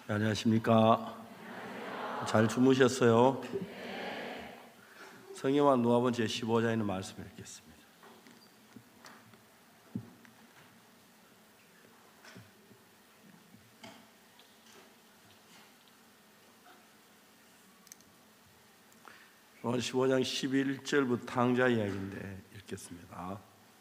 네, 안녕하십니까? 잘 주무셨어요? 성경만 누가복음 제15장에 있는 말씀을 읽겠습니다. 오늘 15장 11절부터 탕자 이야기인데 읽겠습니다.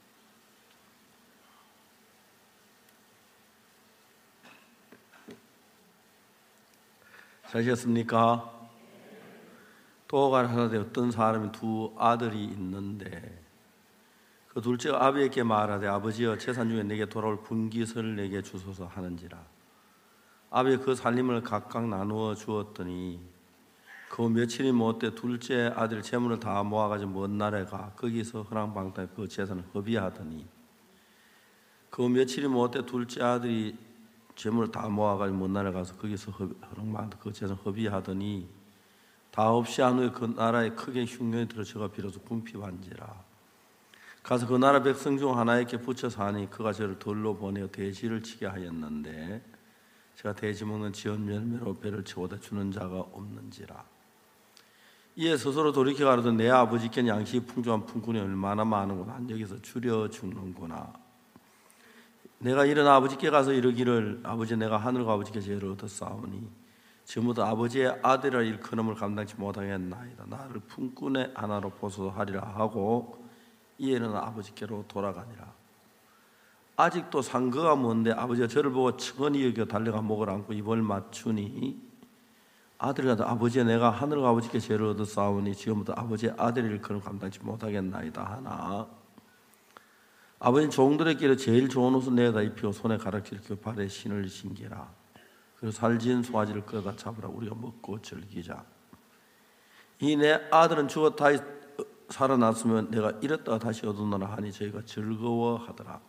잘하셨습니까? 또가 하나되 어떤 사람이 두 아들이 있는데 그 둘째가 아버지에게 말하되 아버지여 재산 중에 내게 돌아올 분깃을 내게 주소서 하는지라. 아버지 그 살림을 각각 나누어 주었더니 그 며칠이 못돼 둘째 아들 재물을 다 모아가지고 먼 나라에 가 거기서 허랑방탕에 그 재산을 허비하더니 그 며칠이 못돼 둘째 아들이 재물을 다 모아가지고 먼 나라에 가서 거기서 허랑방탕에 그 재산을 허비하더니 다 없이 한 후에 그 나라에 크게 흉년이 들어 저가 비로소 궁핍한지라. 가서 그 나라 백성 중 하나에게 붙여서 하니 그가 저를 돌로 보내어 돼지를 치게 하였는데 제가 돼지 먹는 지은 열매로 배를 채워다 주는 자가 없는지라. 이에 스스로 돌이켜 가로되 내 아버지께는 양식이 풍족한 품꾼이 얼마나 많은구나. 난 여기서 줄여 죽는구나. 내가 이런 아버지께 가서 이르기를 아버지 내가 하늘과 아버지께 죄를 얻었사오니 지금부터 아버지의 아들이라 일컬음을 감당치 못하겠나이다. 나를 품꾼의 하나로 보소하리라 하고 이에는 아버지께로 돌아가니라. 아직도 상거가 먼데 아버지가 저를 보고 측은히 여겨 달려가 목을 안고 입을 맞추니 아들이 가서 아버지여 내가 하늘과 아버지께 죄를 얻었사오니 지금부터 아버지의 아들의 일컬음을 감당치 못하겠나이다 하나 아버지는 종들에게 제일 좋은 옷을 내다 입히고 손에 가락지를 끼고 발에 신을 신기라. 그리고 살진 송아지를 끌어다 잡으라. 우리가 먹고 즐기자. 이 내 아들은 죽어 다시 살아났으면 내가 이랬다가 다시 얻었노라 하니 저희가 즐거워하더라.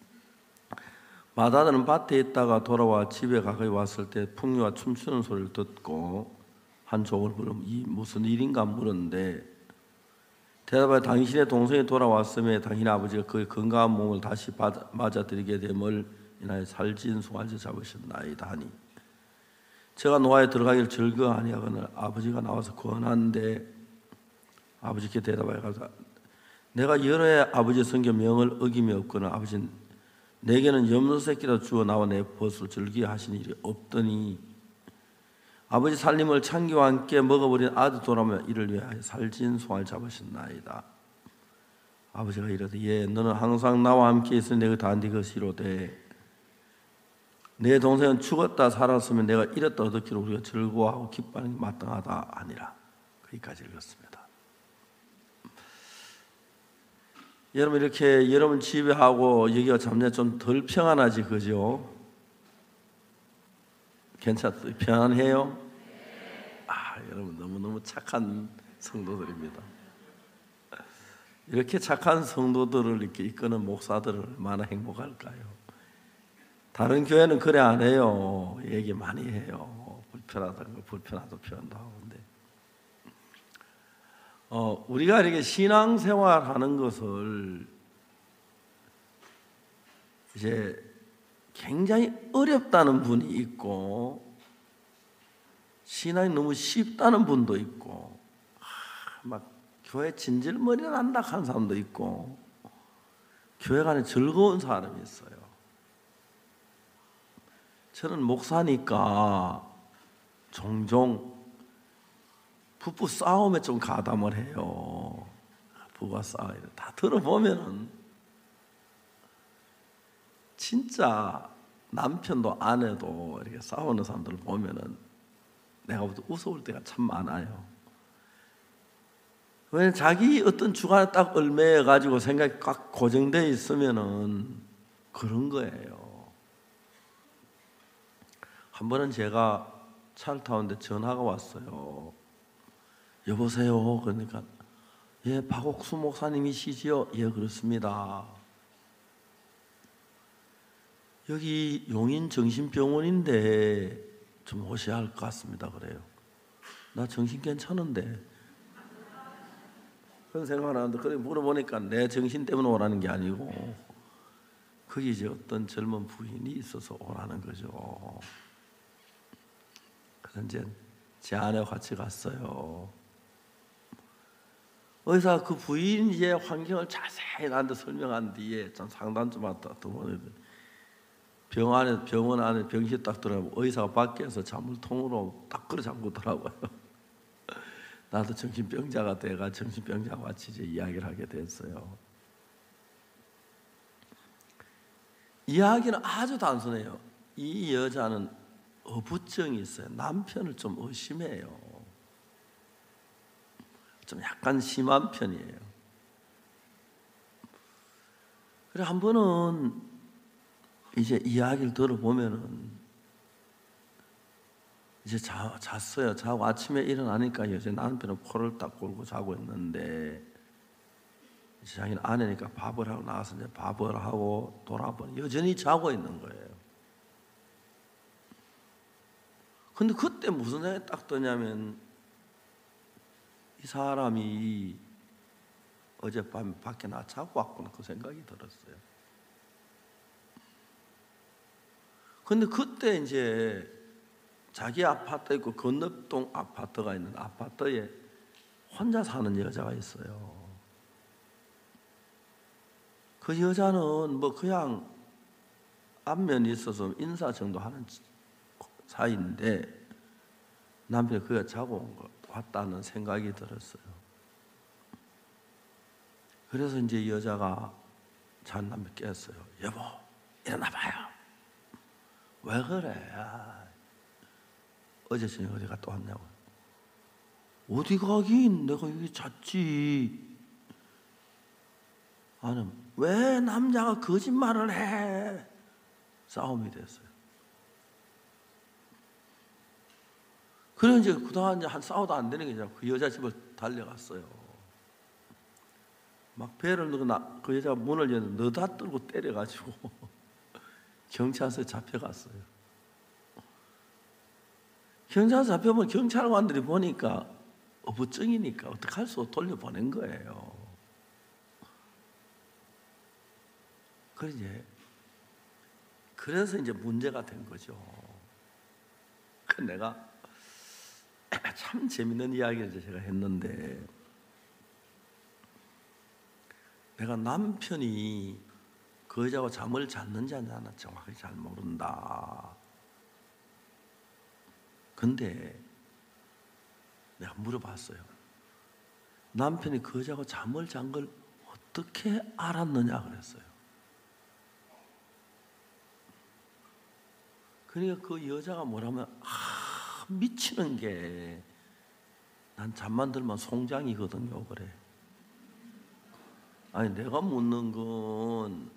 맏아들은 밭에 있다가 돌아와 집에 가까이 왔을 때 풍류와 춤추는 소리를 듣고 한 종을 부르면 이 무슨 일인가 물었는데 대답하여 당신의 동생이 돌아왔음에 당신의 아버지가 그의 건강한 몸을 다시 맞아들이게 됨을 인하여 살진 송아지 잡으셨나이다 하니 제가 노아에 들어가기를 즐거워하니 하거늘 아버지가 나와서 권한데 아버지께 대답하여 가서 내가 여러 해 아버지의 성경 명을 어김이 없거나 아버지는 내게는 염소새끼라 주어 나와 내 벗을 즐기게 하신 일이 없더니 아버지 살림을 창기와 함께 먹어버린 아들 돌아오며 이를 위하여 살진 송아지를 잡으셨나이다. 아버지가 이르되 예 너는 항상 나와 함께 있으니 내가 다 네 것이로되 내 동생은 죽었다 살았으면 내가 이랬다 얻었기로 우리가 즐거워하고 기뻐하는 게 마땅하다 아니라. 거기까지 읽었습니다. 여러분 이렇게 여러분 집에 하고 여기가 잠재 좀 덜 평안하지 그죠? 괜찮아요? 편안해요? 여러분 너무너무 착한 성도들입니다. 이렇게 착한 성도들을 이렇게 이끄는 목사들은 얼마나 행복할까요? 다른 교회는 그래 안 해요. 얘기 많이 해요. 불편하다는 거 불편하다 표현도 하고. 근데 우리가 이렇게 신앙생활 하는 것을 이제 굉장히 어렵다는 분이 있고 신앙이 너무 쉽다는 분도 있고 막 교회 진질머리 난다 하는 사람도 있고 교회 간에 즐거운 사람이 있어요. 저는 목사니까 종종 부부 싸움에 좀 가담을 해요. 부부가 싸워요. 다 들어보면은 진짜 남편도 아내도 이렇게 싸우는 사람들을 보면은 내가 볼 때 웃어올 때가 참 많아요. 왜냐면 자기 어떤 주관에 딱 얽매여가지고 생각이 꽉 고정되어 있으면은 그런 거예요. 한 번은 제가 차를 타는데 전화가 왔어요. 여보세요. 그러니까 예, 박옥수 목사님이시지요? 예, 그렇습니다. 여기 용인 정신병원인데 좀 오셔야 할 것 같습니다. 그래요. 나 정신 괜찮은데. 그런 생각을 하는데 그래 물어보니까 내 정신 때문에 오라는 게 아니고 거기 이제 어떤 젊은 부인이 있어서 오라는 거죠. 그래서 이제 제 아내와 같이 갔어요. 의사가 그 부인의 환경을 자세히 나한테 설명한 뒤에 참 상담 좀 왔다 병원 안에 병실 딱 들어가면 의사가 밖에서 자물통으로 딱 끌어 잠그더라고요. 나도 정신병자가 돼가 정신병자와 같이 이제 이야기를 하게 됐어요. 이야기는 아주 단순해요. 이 여자는 어부증이 있어요. 남편을 좀 의심해요. 좀 약간 심한 편이에요. 그래 한 번은 이제 이야기를 들어보면은 이제 잤어요. 자고 아침에 일어나니까 이제 남편은 코를 딱 골고 자고 있는데 이제 자기는 아내니까 밥을 하고 나와서 이제 밥을 하고 돌아보니 여전히 자고 있는 거예요. 근데 그때 무슨 생각이 딱 드냐면 이 사람이 어젯밤에 밖에 나 자고 왔구나 그 생각이 들었어요. 근데 그때 이제 자기 아파트 있고 건너동 아파트가 있는 아파트에 혼자 사는 여자가 있어요. 그 여자는 뭐 그냥 안면이 있어서 인사 정도 하는 사이인데 남편이 그가 자고 왔다는 생각이 들었어요. 그래서 이제 여자가 잔 남편 깼어요. 여보 일어나봐요. 왜 그래? 어제 저녁 어디 갔다 왔냐고. 어디 가긴 내가 여기 잤지. 나는 왜 남자가 거짓말을 해? 싸움이 됐어요. 그래 이제 그동안 이제 한 싸워도 안 되는 게 아니라 그 여자 집을 달려갔어요. 막 배를 넣고 그 여자가 문을 열는데 너다 들고 때려가지고 경찰서에 잡혀갔어요. 경찰서 잡혀보면 경찰관들이 보니까 어부증이니까 어떡할 수 없어 돌려보낸 거예요. 그래서 이제 문제가 된 거죠. 그 내가 참 재밌는 이야기를 제가 했는데 내가 남편이 그 여자와 잠을 잤는지 안 잤는지 정확하게 잘 모른다. 근데 내가 물어봤어요. 남편이 그 여자와 잠을 잔 걸 어떻게 알았느냐 그랬어요. 그러니까 그 여자가 뭐라면 미치는 게 난 잠만 들면 송장이거든요. 그래. 아니 내가 묻는 건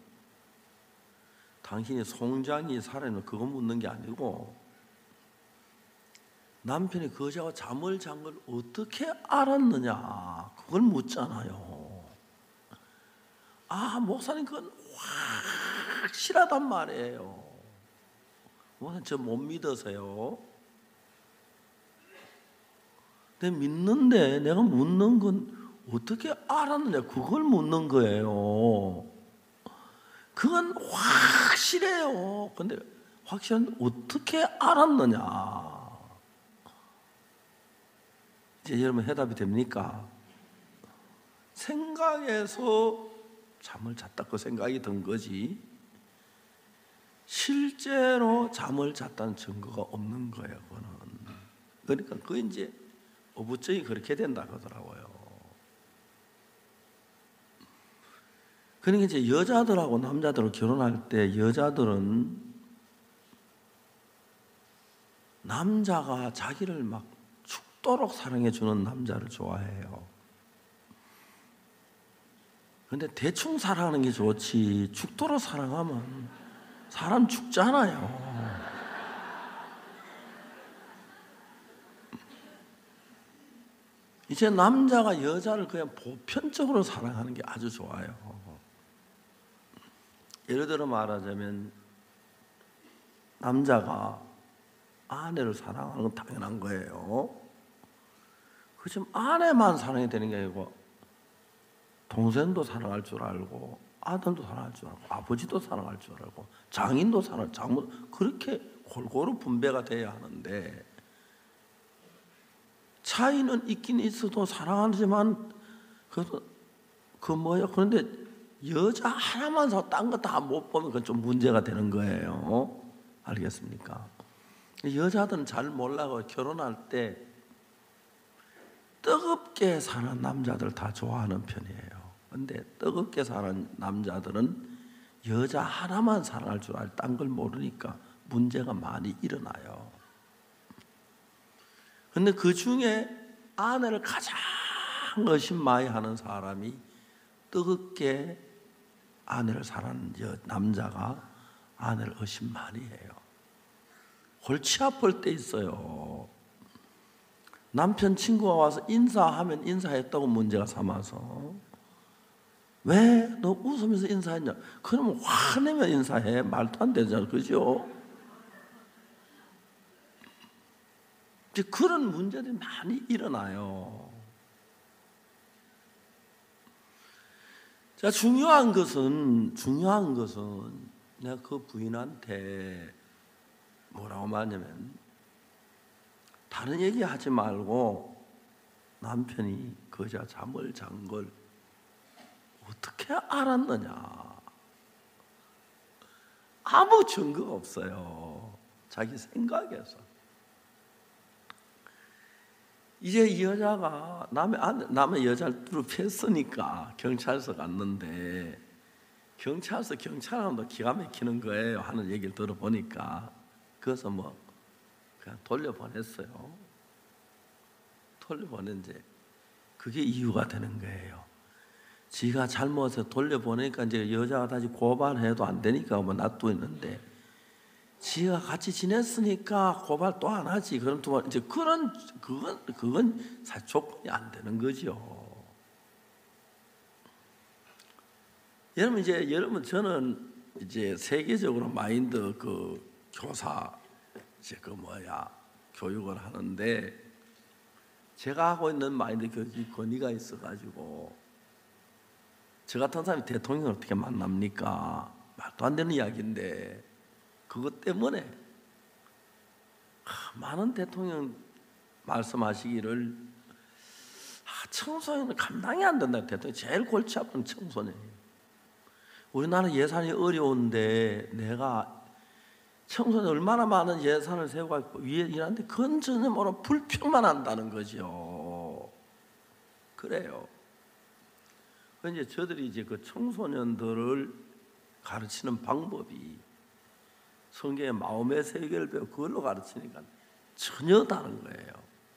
당신이 송장이 살아있는 그거 묻는 게 아니고 남편이 그 여자와 잠을 잔 걸 어떻게 알았느냐 그걸 묻잖아요. 목사님 그건 확실하단 말이에요. 목사님 저 못 믿으세요? 내가 믿는데 내가 묻는 건 어떻게 알았느냐 그걸 묻는 거예요. 그건 확실해요. 근데 확실한데 어떻게 알았느냐. 이제 여러분 해답이 됩니까? 생각에서 잠을 잤다 그 생각이 든 거지 실제로 잠을 잤다는 증거가 없는 거예요. 그러니까 그 이제 어부증이 그렇게 된다 그러더라고요. 그러니까 이제 여자들하고 남자들하고 결혼할 때 여자들은 남자가 자기를 막 죽도록 사랑해 주는 남자를 좋아해요. 근데 대충 사랑하는 게 좋지 죽도록 사랑하면 사람 죽잖아요. 이제 남자가 여자를 그냥 보편적으로 사랑하는 게 아주 좋아요. 예를 들어 말하자면 남자가 아내를 사랑하는 건 당연한 거예요. 그렇지만 아내만 사랑이 되는 게 아니고 동생도 사랑할 줄 알고 아들도 사랑할 줄 알고 아버지도 사랑할 줄 알고 장인도 장모 그렇게 골고루 분배가 돼야 하는데 차이는 있긴 있어도 사랑하지만 그런데 여자 하나만 사고 딴 거 다 못 보면 그건 좀 문제가 되는 거예요. 알겠습니까? 여자들은 잘 몰라고 결혼할 때 뜨겁게 사는 남자들 다 좋아하는 편이에요. 근데 뜨겁게 사는 남자들은 여자 하나만 사랑할 줄 알고 딴 걸 모르니까 문제가 많이 일어나요. 근데 그 중에 아내를 가장 의심많이하는 사람이 뜨겁게 아내를 사랑하는 남자가 아내를 의심 많이 해요. 골치 아플 때 있어요. 남편 친구가 와서 인사하면 인사했다고 문제가 삼아서 왜 너 웃으면서 인사했냐? 그러면 화내면 인사해. 말도 안 되잖아. 그죠? 이제 그런 문제들이 많이 일어나요. 자, 중요한 것은 내가 그 부인한테 뭐라고 말하냐면 다른 얘기 하지 말고 남편이 그 여자 잠을 잔 걸 어떻게 알았느냐. 아무 증거가 없어요. 자기 생각에서. 이제 이 여자가 남의 여자를 뺐으니까 경찰서 갔는데 경찰하면 기가 막히는 거예요. 하는 얘기를 들어보니까. 그래서 그냥 돌려보냈어요. 돌려보냈는데 그게 이유가 되는 거예요. 지가 잘못해서 돌려보내니까 이제 여자가 다시 고발해도 안 되니까 놔두고 있는데 지가 같이 지냈으니까 고발 또 안 하지. 그럼 또 이제 그건 사실 조건이 안 되는 거죠. 여러분 저는 이제 세계적으로 마인드 교사 교육을 하는데 제가 하고 있는 마인드 교육이 권위가 있어가지고 저 같은 사람이 대통령을 어떻게 만납니까? 말도 안 되는 이야기인데 그것 때문에 많은 대통령 말씀하시기를 청소년은 감당이 안 된다. 대통령 제일 골치 아픈 청소년이에요. 우리나라 예산이 어려운데 내가 청소년 얼마나 많은 예산을 세우고 위에 일하는데 그건 전혀 불평만 한다는 거죠. 그래요. 이제 저들이 이제 그 청소년들을 가르치는 방법이 성경의 마음의 세계를 배워 그걸로 가르치니까 전혀 다른 거예요.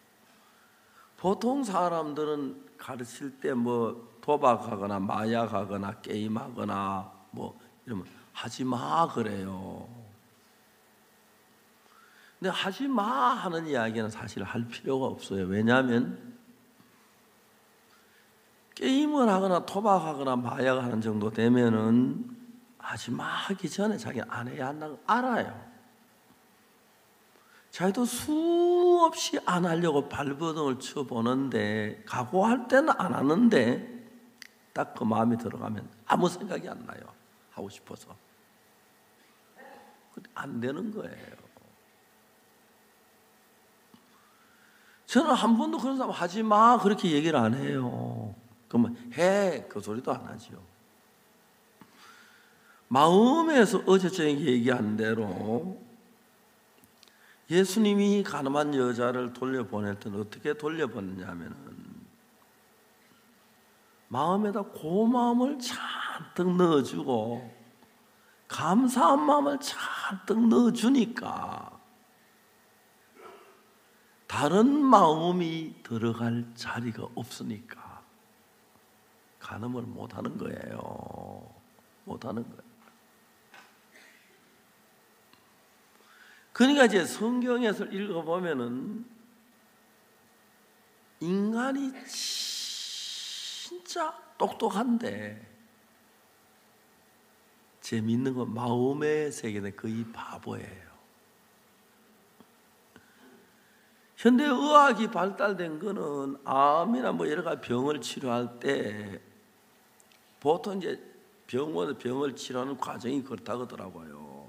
보통 사람들은 가르칠 때 도박하거나 마약하거나 게임하거나 이러면 하지 마 그래요. 근데 하지 마 하는 이야기는 사실 할 필요가 없어요. 왜냐하면 게임을 하거나 도박하거나 마약하는 정도 되면은 하지 마 하기 전에 자기는 안 해야 한다는 걸 알아요. 자기도 수없이 안 하려고 발버둥을 쳐보는데 각오할 때는 안 하는데 딱 그 마음이 들어가면 아무 생각이 안 나요. 하고 싶어서. 안 되는 거예요. 저는 한 번도 그런 사람 하지 마 그렇게 얘기를 안 해요. 그러면 해 그 소리도 안 하죠. 마음에서 어제 저에게 얘기한 대로 예수님이 가늠한 여자를 돌려보낼 때는 어떻게 돌려보냈냐면은 마음에다 고마움을 잔뜩 넣어주고 감사한 마음을 잔뜩 넣어주니까 다른 마음이 들어갈 자리가 없으니까 간음을 못하는 거예요. 못하는 거예요. 그러니까 이제 성경에서 읽어보면은 인간이 진짜 똑똑한데 재미있는 건 마음의 세계는 거의 바보예요. 현대의학이 발달된 거는 암이나 여러 가지 병을 치료할 때 보통 이제 병을 치료하는 과정이 그렇다고 하더라고요.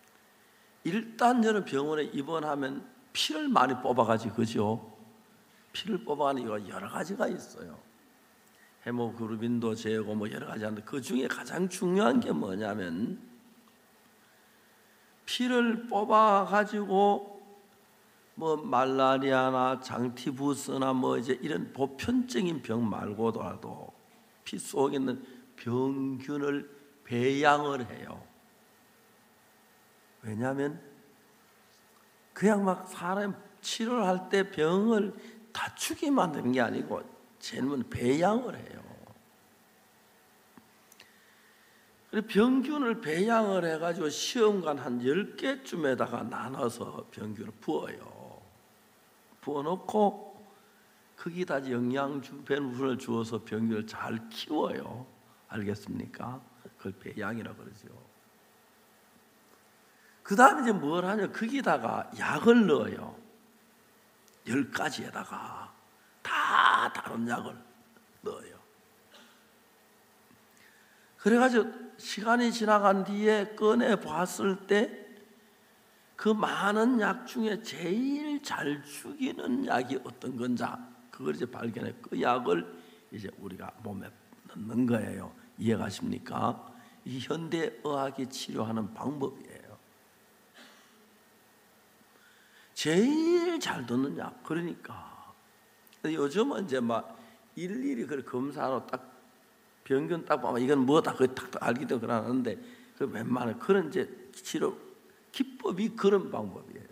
일단 저는 병원에 입원하면 피를 많이 뽑아가지고 그죠? 피를 뽑아가는 이유가 여러 가지가 있어요. 헤모글로빈도 재고 뭐 여러 가지 하는데 그 중에 가장 중요한 게 뭐냐면 피를 뽑아가지고 뭐 말라리아나 장티푸스나 뭐 이제 이런 보편적인 병 말고도 피 속에 있는 병균을 배양을 해요. 왜냐하면 그냥 막 사람 치료를 할 때 병을 다추게 만드는 게 아니고 쟤는 배양을 해요. 그래서 병균을 배양을 해가지고 시험관 한 10개쯤에다가 나눠서 병균을 부어요. 부어놓고 거기다 영양주 배분을 주어서 병균을 잘 키워요. 알겠습니까? 그걸 배양이라고 그러죠. 그 다음에 이제 뭘 하냐? 거기다가 약을 넣어요. 10가지에다가 다 다른 약을 넣어요. 그래가지고 시간이 지나간 뒤에 꺼내 봤을 때 그 많은 약 중에 제일 잘 죽이는 약이 어떤 건지 그걸 이제 발견해 그 약을 이제 우리가 몸에 넣는 거예요. 이해가십니까? 이 현대 의학이 치료하는 방법이에요. 제일 잘 듣는 약. 그러니까 요즘은 이제 막 일일이 그 검사로 딱 병균 딱 보면 이건 뭐다 그 딱 알기도 그러는데 그 웬만한 그런 이제 치료 기법이 그런 방법이에요.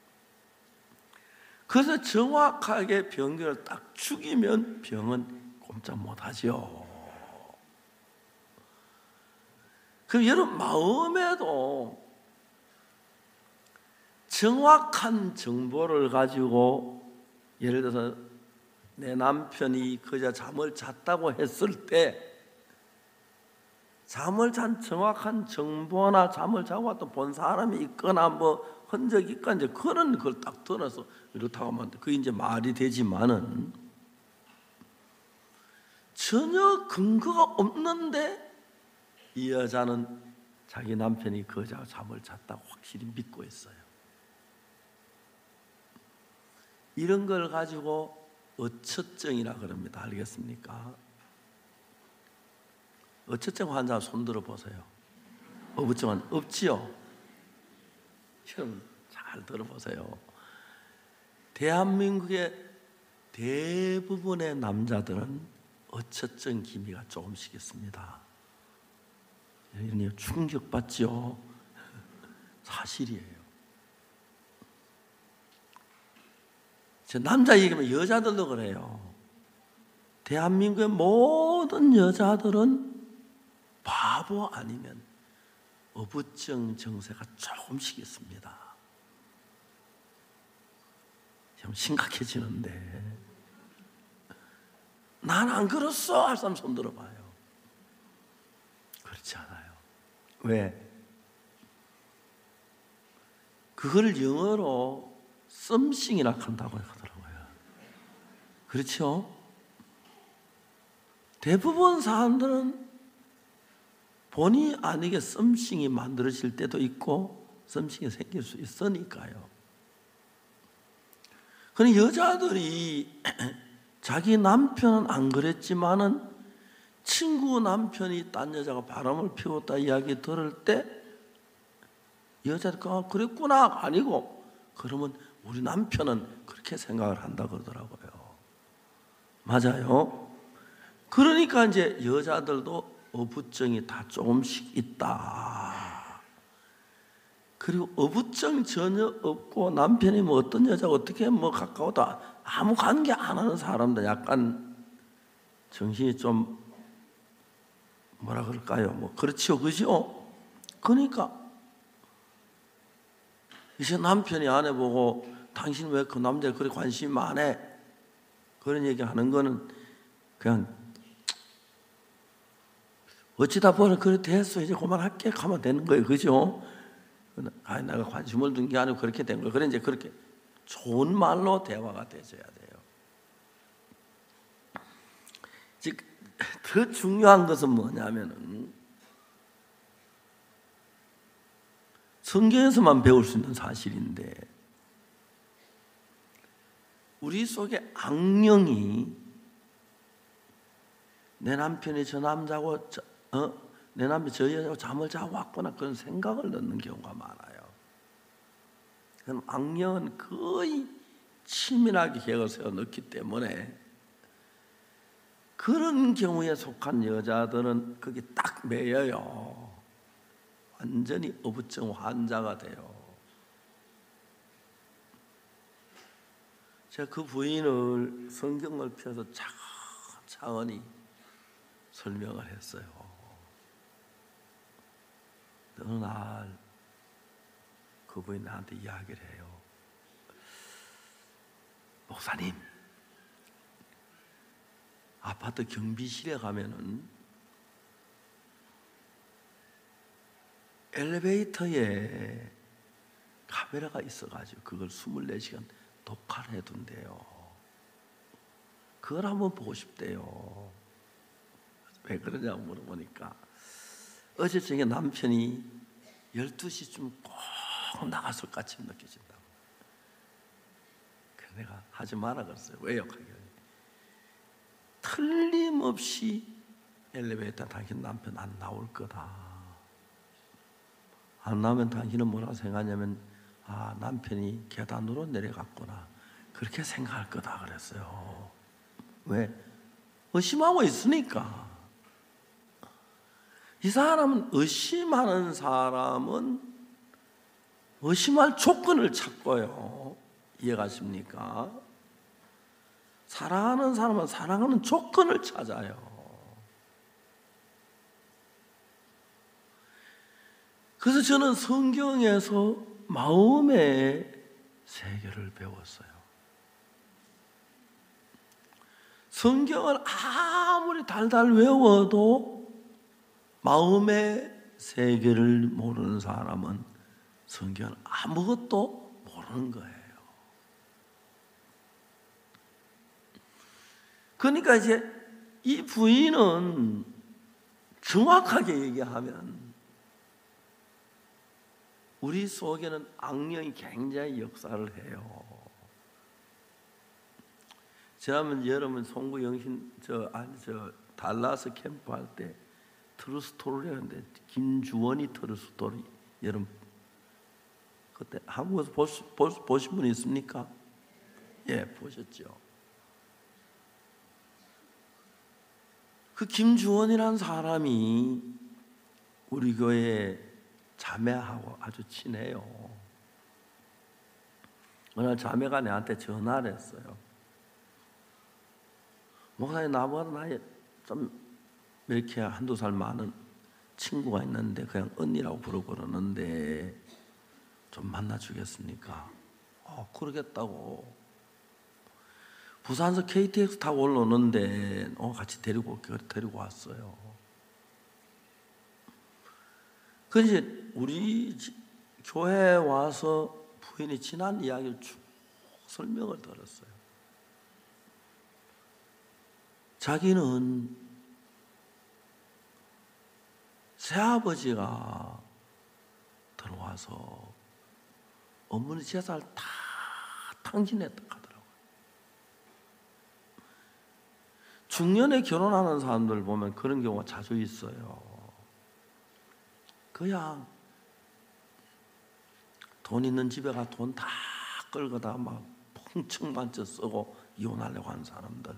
그래서 정확하게 병균을 딱 죽이면 병은 꼼짝 못하죠. 그럼 여러분 마음에도 정확한 정보를 가지고 예를 들어서 내 남편이 그저 잠을 잤다고 했을 때 잠을 잔 정확한 정보나 잠을 자고 왔던 본 사람이 있거나 뭐 흔적이 있거나 이제 그런 걸 딱 들어서 이렇다고 하면 그게 이제 말이 되지만은 전혀 근거가 없는데 이 여자는 자기 남편이 그 여자가 잠을 잤다고 확실히 믿고 있어요. 이런 걸 가지고 어처증이라 그럽니다. 알겠습니까? 어처증 환자 손 들어 보세요. 어부증은 없지요? 여러분 잘 들어보세요. 대한민국의 대부분의 남자들은 어처증 기미가 조금씩 있습니다. 이런 충격받죠? 사실이에요. 남자 얘기하면 여자들도 그래요. 대한민국의 모든 여자들은 바보 아니면 어부증 증세가 조금씩 있습니다. 좀 심각해지는데 난 안 그렇소 할 사람 손 들어봐요. 그렇지 않아요. 왜? 그걸 영어로 썸씽이라 한다고 하더라고요. 그렇죠? 대부분 사람들은 본의 아니게 썸씽이 만들어질 때도 있고 썸씽이 생길 수 있으니까요. 그런데 여자들이 자기 남편은 안 그랬지만은 친구 남편이 딴 여자가 바람을 피웠다 이야기 들을 때 여자들이 그랬구나 아니고 그러면 우리 남편은 그렇게 생각을 한다 그러더라고요. 맞아요. 그러니까 이제 여자들도 어부증이 다 조금씩 있다. 그리고 어부증 전혀 없고 남편이 뭐 어떤 여자가 어떻게 뭐 가까워도 아무 관계 안 하는 사람들 약간 정신이 좀 뭐라 그럴까요? 뭐 그렇지요, 그죠? 그러니까 이제 남편이 아내 보고 당신 왜 그 남자에 그렇게 관심 안 해? 그런 얘기 하는 거는 그냥 어찌다 보니 그래 됐어 이제 그만할게 하면 되는 거예요, 그죠? 내가 관심을 둔 게 아니고 그렇게 된 거예요. 그래 이제 그렇게 좋은 말로 대화가 되어야 돼요. 즉 더 중요한 것은 뭐냐면은 성경에서만 배울 수 있는 사실인데 우리 속에 악령이 내 남편이 저 남자고 내 남편이 저 여자하고 잠을 자고 왔구나 그런 생각을 넣는 경우가 많아요. 그럼 악령은 거의 치밀하게 계획을 세워 넣기 때문에 그런 경우에 속한 여자들은 거기 딱 매여요. 완전히 어부증 환자가 돼요. 제가 그 부인을 성경을 펴서 차근히 설명을 했어요. 어느 날 그 부인이 나한테 이야기를 해요. 목사님, 아파트 경비실에 가면은 엘리베이터에 카메라가 있어가지고 그걸 24시간 녹화를 해둔대요. 그걸 한번 보고 싶대요. 왜 그러냐고 물어보니까 어제 저녁에 남편이 12시쯤 꼭 나갔을 것 같이 느껴진다고. 그래서 내가 하지 마라 그랬어요. 왜요? 틀림없이 엘리베이터 당신 남편 안 나올 거다. 안 나오면 당신은 뭐라고 생각하냐면 남편이 계단으로 내려갔구나 그렇게 생각할 거다 그랬어요. 왜? 의심하고 있으니까. 이 사람은 의심하는 사람은 의심할 조건을 찾고요. 이해가십니까? 사랑하는 사람은 사랑하는 조건을 찾아요. 그래서 저는 성경에서 마음의 세계를 배웠어요. 성경을 아무리 달달 외워도 마음의 세계를 모르는 사람은 성경을 아무것도 모르는 거예요. 그러니까 이제 이 부인은 정확하게 얘기하면 우리 속에는 악령이 굉장히 역사를 해요. 지난번 여러분 송구 영신 달라스 캠프 할 때 트루스토리를 했는데 김주원이 트루스토리 여러분 그때 한국에서 보신 분 있습니까? 예, 보셨죠. 그 김주원이라는 사람이 우리 교회 자매하고 아주 친해요. 어느 날 자매가 내한테 전화를 했어요. 목사님, 나보다 나이 좀 이렇게 한두 살 많은 친구가 있는데 그냥 언니라고 부르고 그러는데 좀 만나주겠습니까? 그러겠다고. 부산서 KTX 타고 올라오는데 같이 데리고 왔어요. 그 이제 우리 교회에 와서 부인이 지난 이야기를 쭉 설명을 들었어요. 자기는 새아버지가 들어와서 어머니 재산을 다 탕진했다 하더라고요. 중년에 결혼하는 사람들 보면 그런 경우가 자주 있어요. 그냥 돈 있는 집에 가 돈 다 끌고다 막 풍청만쳐 쓰고 이혼하려고 하는 사람들.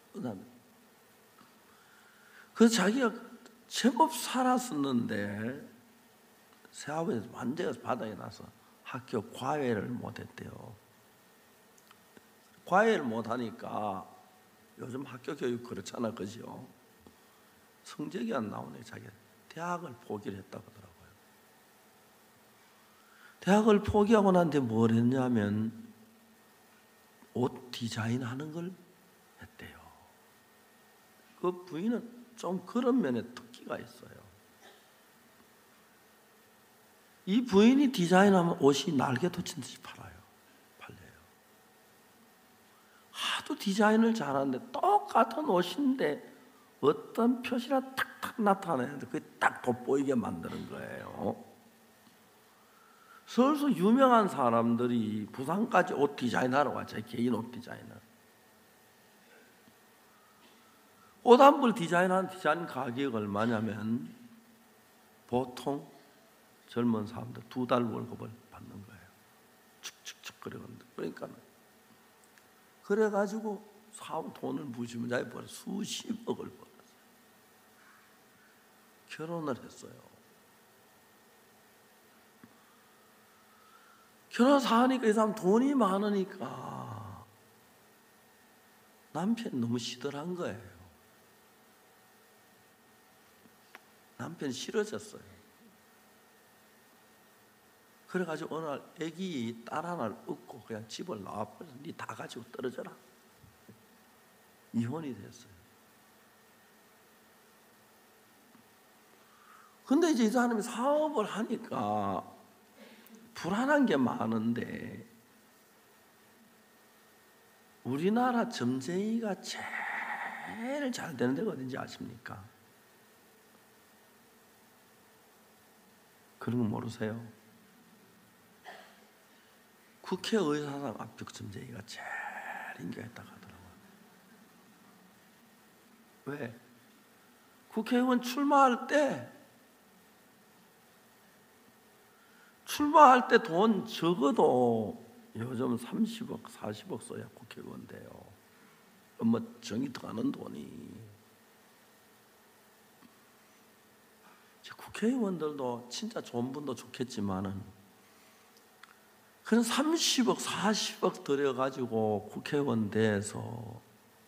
그래서 자기가 제법 살았었는데 새아버지 완전히 바닥에 나서 학교 과외를 못했대요. 과외를 못하니까 요즘 학교 교육 그렇잖아, 그죠? 성적이 안 나오네. 자기가 대학을 포기를 했다고 하더라고요. 대학을 포기하고 난 뒤에 뭘 했냐면 옷 디자인하는 걸 했대요. 그 부인은 좀 그런 면에 특기가 있어요. 이 부인이 디자인하면 옷이 날개도 친 듯이 팔려요. 하도 디자인을 잘하는데 똑같은 옷인데 어떤 표시가 탁탁 나타나는데 그게 딱 돋보이게 만드는 거예요. 서울서 유명한 사람들이 부산까지 옷 디자인하러 왔죠. 개인 옷 디자인을. 옷 한 벌 디자인 가격이 얼마냐면 보통 젊은 사람들 2달 월급을 받는 거예요. 축축축 그러는데. 그러니까 그래가지고 사업 돈을 무지무지하게 벌어 수십억을 벌었어요. 결혼을 했어요. 결혼해서 하니까 이 사람 돈이 많으니까 남편이 너무 시들한 거예요. 남편이 싫어졌어요. 그래가지고 어느 날 애기 딸 하나를 얻고 그냥 집을 나와버려서 니 다 가지고 떨어져라. 이혼이 됐어요. 근데 이제 이 사람이 사업을 하니까 불안한 게 많은데 우리나라 점쟁이가 제일 잘 되는 데가 어딘지 아십니까? 그런 거 모르세요? 국회의사당 앞쪽 점쟁이가 제일 인기가 있다고 하더라고요. 왜? 국회의원 출마할 때 돈 적어도 요즘 30억, 40억 써야 국회의원 돼요. 뭐 정이 들어가는 돈이. 국회의원들도 진짜 좋은 분도 좋겠지만은 그런 30억, 40억 들여가지고 국회의원 돼서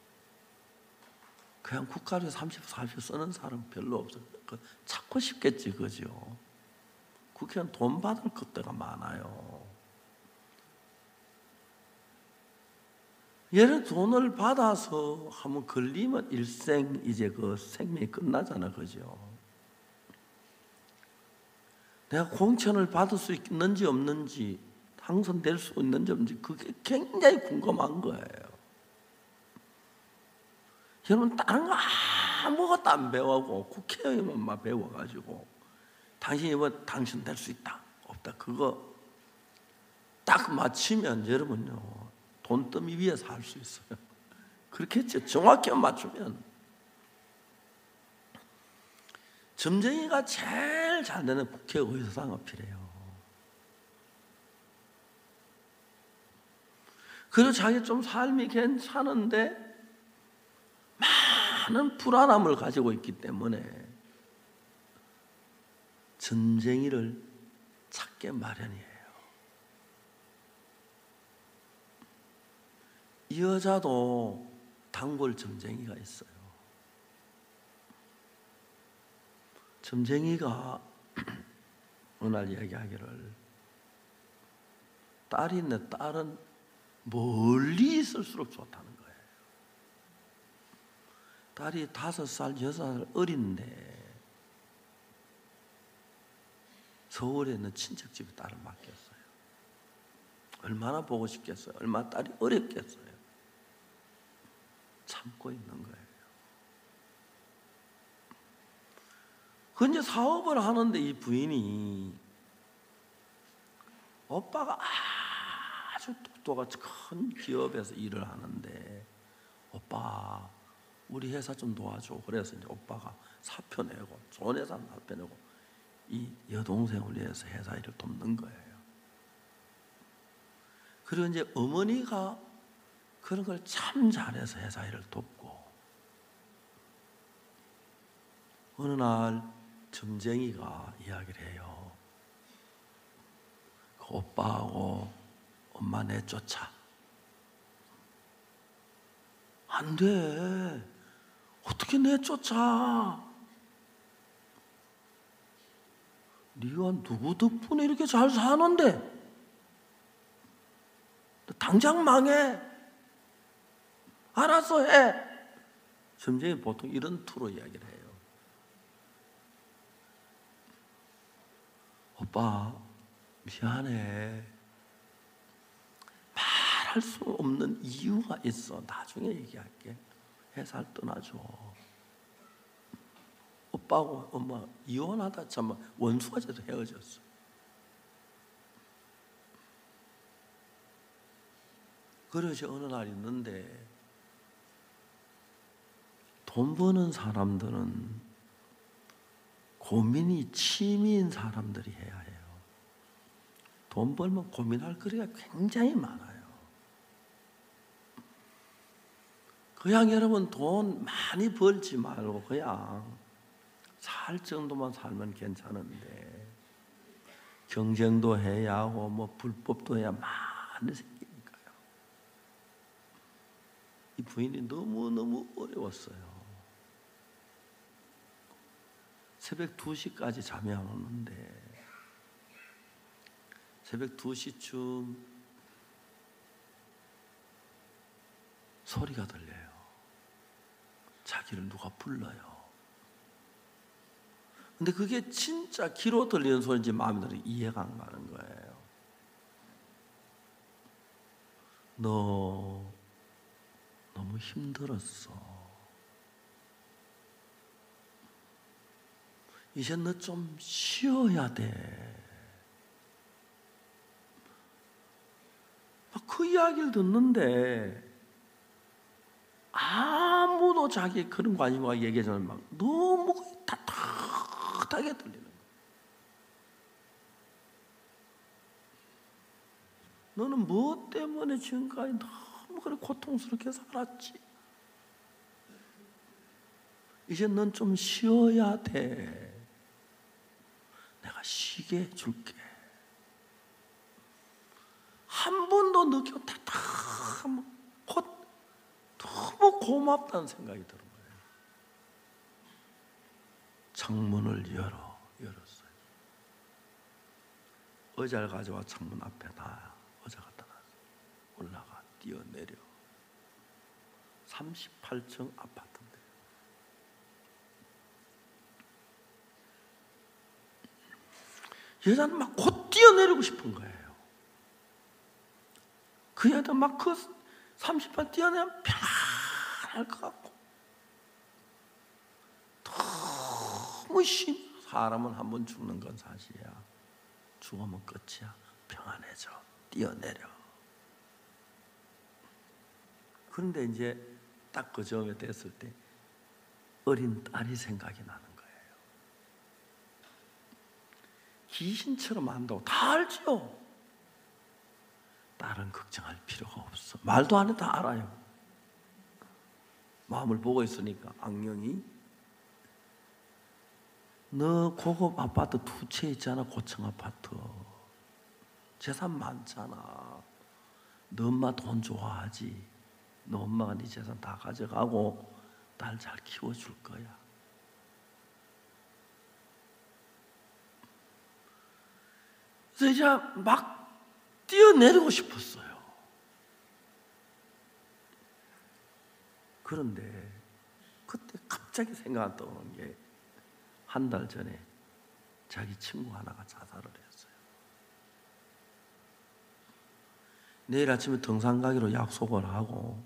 그냥 국가를 30억, 40억 쓰는 사람 별로 없어요. 찾고 싶겠지, 그죠? 국회의원 돈 받을 것들가 많아요. 얘는 돈을 받아서 한번 걸리면 일생 이제 그 생명이 끝나잖아, 그죠? 내가 공천을 받을 수 있는지 없는지, 당선될 수 있는지 없는지 그게 굉장히 궁금한 거예요. 여러분 다른 거 아무것도 안 배우고 국회의원만 배워가지고 당신이 뭐 당선될 수 있다 없다 그거 딱 맞추면 여러분요 돈더미 위에 살 수 있어요. 그렇겠죠. 정확히 맞추면. 점쟁이가 제일 잘 되는 국회의사당 어필이에요. 그리고 자기 좀 삶이 괜찮은데 많은 불안함을 가지고 있기 때문에 점쟁이를 찾게 마련이에요. 이 여자도 단골 점쟁이가 있어요. 점쟁이가 어느 날 이야기하기를 딸이 있는데 딸은 멀리 있을수록 좋다는 거예요. 딸이 5살, 6살 어린데 서울에 있는 친척집에 딸을 맡겼어요. 얼마나 보고 싶겠어요. 얼마나 딸이 어렵겠어요. 참고 있는 거예요. 그 이제 사업을 하는데 이 부인이 오빠가 아주 똑똑한 큰 기업에서 일을 하는데 오빠 우리 회사 좀 도와줘. 그래서 이제 오빠가 사표 내고 좋은 회사 사표 내고 이 여동생을 위해서 회사 일을 돕는 거예요. 그리고 이제 어머니가 그런 걸 참 잘해서 회사 일을 돕고 어느 날 점쟁이가 이야기를 해요. 그 오빠하고 엄마 내쫓아. 안 돼. 어떻게 내쫓아? 네가 누구 덕분에 이렇게 잘 사는데 당장 망해. 알아서 해. 점쟁이 보통 이런 투로 이야기를 해요. 오빠 미안해. 말할 수 없는 이유가 있어. 나중에 얘기할게. 회사를 떠나줘. 오빠하고 엄마 이혼하다 참 원수가 돼서 헤어졌어. 그릇이 어느 날 있는데 돈 버는 사람들은 고민이 취미인 사람들이 해야 해요. 돈 벌면 고민할 거리가 굉장히 많아요. 그냥 여러분 돈 많이 벌지 말고 그냥 살 정도만 살면 괜찮은데 경쟁도 해야 하고 뭐 불법도 해야 많이 생기니까요. 이 부인이 너무너무 어려웠어요. 새벽 2시까지 잠이 안 오는데 새벽 2시쯤 소리가 들려요. 자기를 누가 불러요. 근데 그게 진짜 귀로 들리는 소리인지 마음에 들어 이해가 안 가는 거예요. 너 너무 힘들었어. 이제 너 좀 쉬어야 돼. 그 이야기를 듣는데 아무도 자기 그런 관심과 얘기하자면 막 너무 따뜻하게 들리는 거예요. 너는 무엇 때문에 지금까지 너무 그렇게 고통스럽게 살았지? 이제 넌 좀 쉬어야 돼. 내가 쉬게 해줄게. 한 번도 느꼈다. 너무 고맙다는 생각이 드는 거예요. 창문을 열었어요. 의자를 가져와 창문 앞에 놔. 의자 갖다 놨어요. 올라가 뛰어내려. 38층 아파트인데 여자는 막 곧 뛰어내리고 싶은 거예요. 그 여자 막 그 38 뛰어내면 편할 것 같고 너무 사람은 한 번 죽는 건 사실이야. 죽으면 끝이야. 평안해져. 뛰어내려. 그런데 이제 딱 그 점에 됐을 때 어린 딸이 생각이 나는 거예요. 귀신처럼 한다고 다 알죠. 딸은 걱정할 필요가 없어. 말도 안 해도 다 알아요. 마음을 보고 있으니까 악령이 너 고급 아파트 2채 있잖아. 고층 아파트 재산 많잖아. 너 엄마 돈 좋아하지. 너 엄마가 네 재산 다 가져가고 딸 잘 키워줄 거야. 그래서 이제 막 뛰어내리고 싶었어요. 그런데 그때 갑자기 생각 떠오른 게 한 달 전에 자기 친구 하나가 자살을 했어요. 내일 아침에 등산 가기로 약속을 하고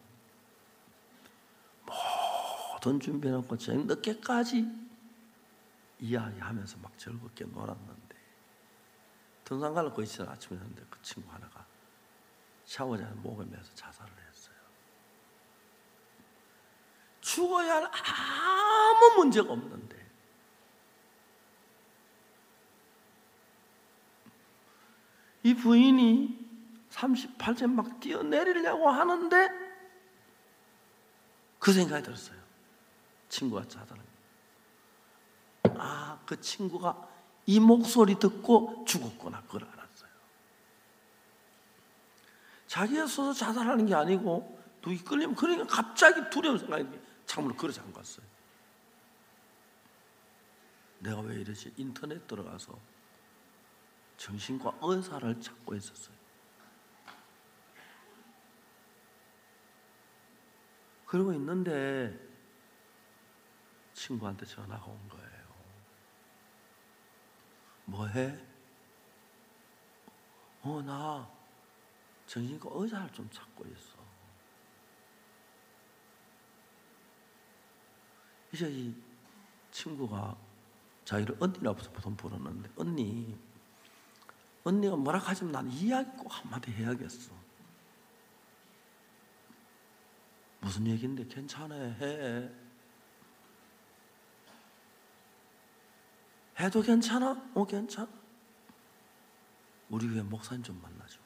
모든 준비해놓고 저녁 늦게까지 이야기하면서 막 즐겁게 놀았는데 등산 가려고 있을 아침에 했는데 그 친구 하나가 샤워장에 목을 매서 자살을 했어요. 죽어야 할 아무 문제가 없는데 이 부인이 38째 막 뛰어내리려고 하는데 그 생각이 들었어요. 친구가 자살한 그 친구가 이 목소리 듣고 죽었구나. 그걸 알았어요. 자기가 서서 자살하는 게 아니고 누구 끌리면 그러니까 갑자기 두려운 생각이 창문을 걸어 잠갔어요. 내가 왜 이러지? 인터넷 들어가서 정신과 의사를 찾고 있었어요. 그러고 있는데 친구한테 전화가 온 거예요. 뭐해? 나 정신과 의사를 좀 찾고 있어. 이제 이 친구가 자기를 언니라고 보통 부르는데 언니가 뭐라 하지만 난 이야기 꼭 한마디 해야겠어. 무슨 얘기인데 괜찮아 해. 해도 괜찮아? 괜찮아. 우리 교회 목사님 좀 만나죠.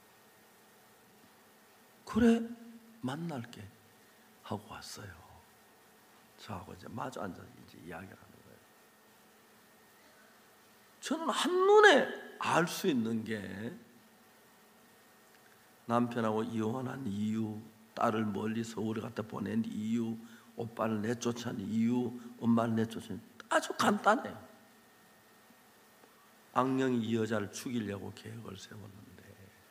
그래, 만날게 하고 왔어요. 저하고 이제 마주 앉아서 이제 이야기를 하는 거예요. 저는 한눈에 알 수 있는 게 남편하고 이혼한 이유, 딸을 멀리 서울에 갖다 보낸 이유, 오빠를 내쫓은 이유, 엄마를 내쫓은 이유, 아주 간단해요. 악령이 이 여자를 죽이려고 계획을 세웠는데,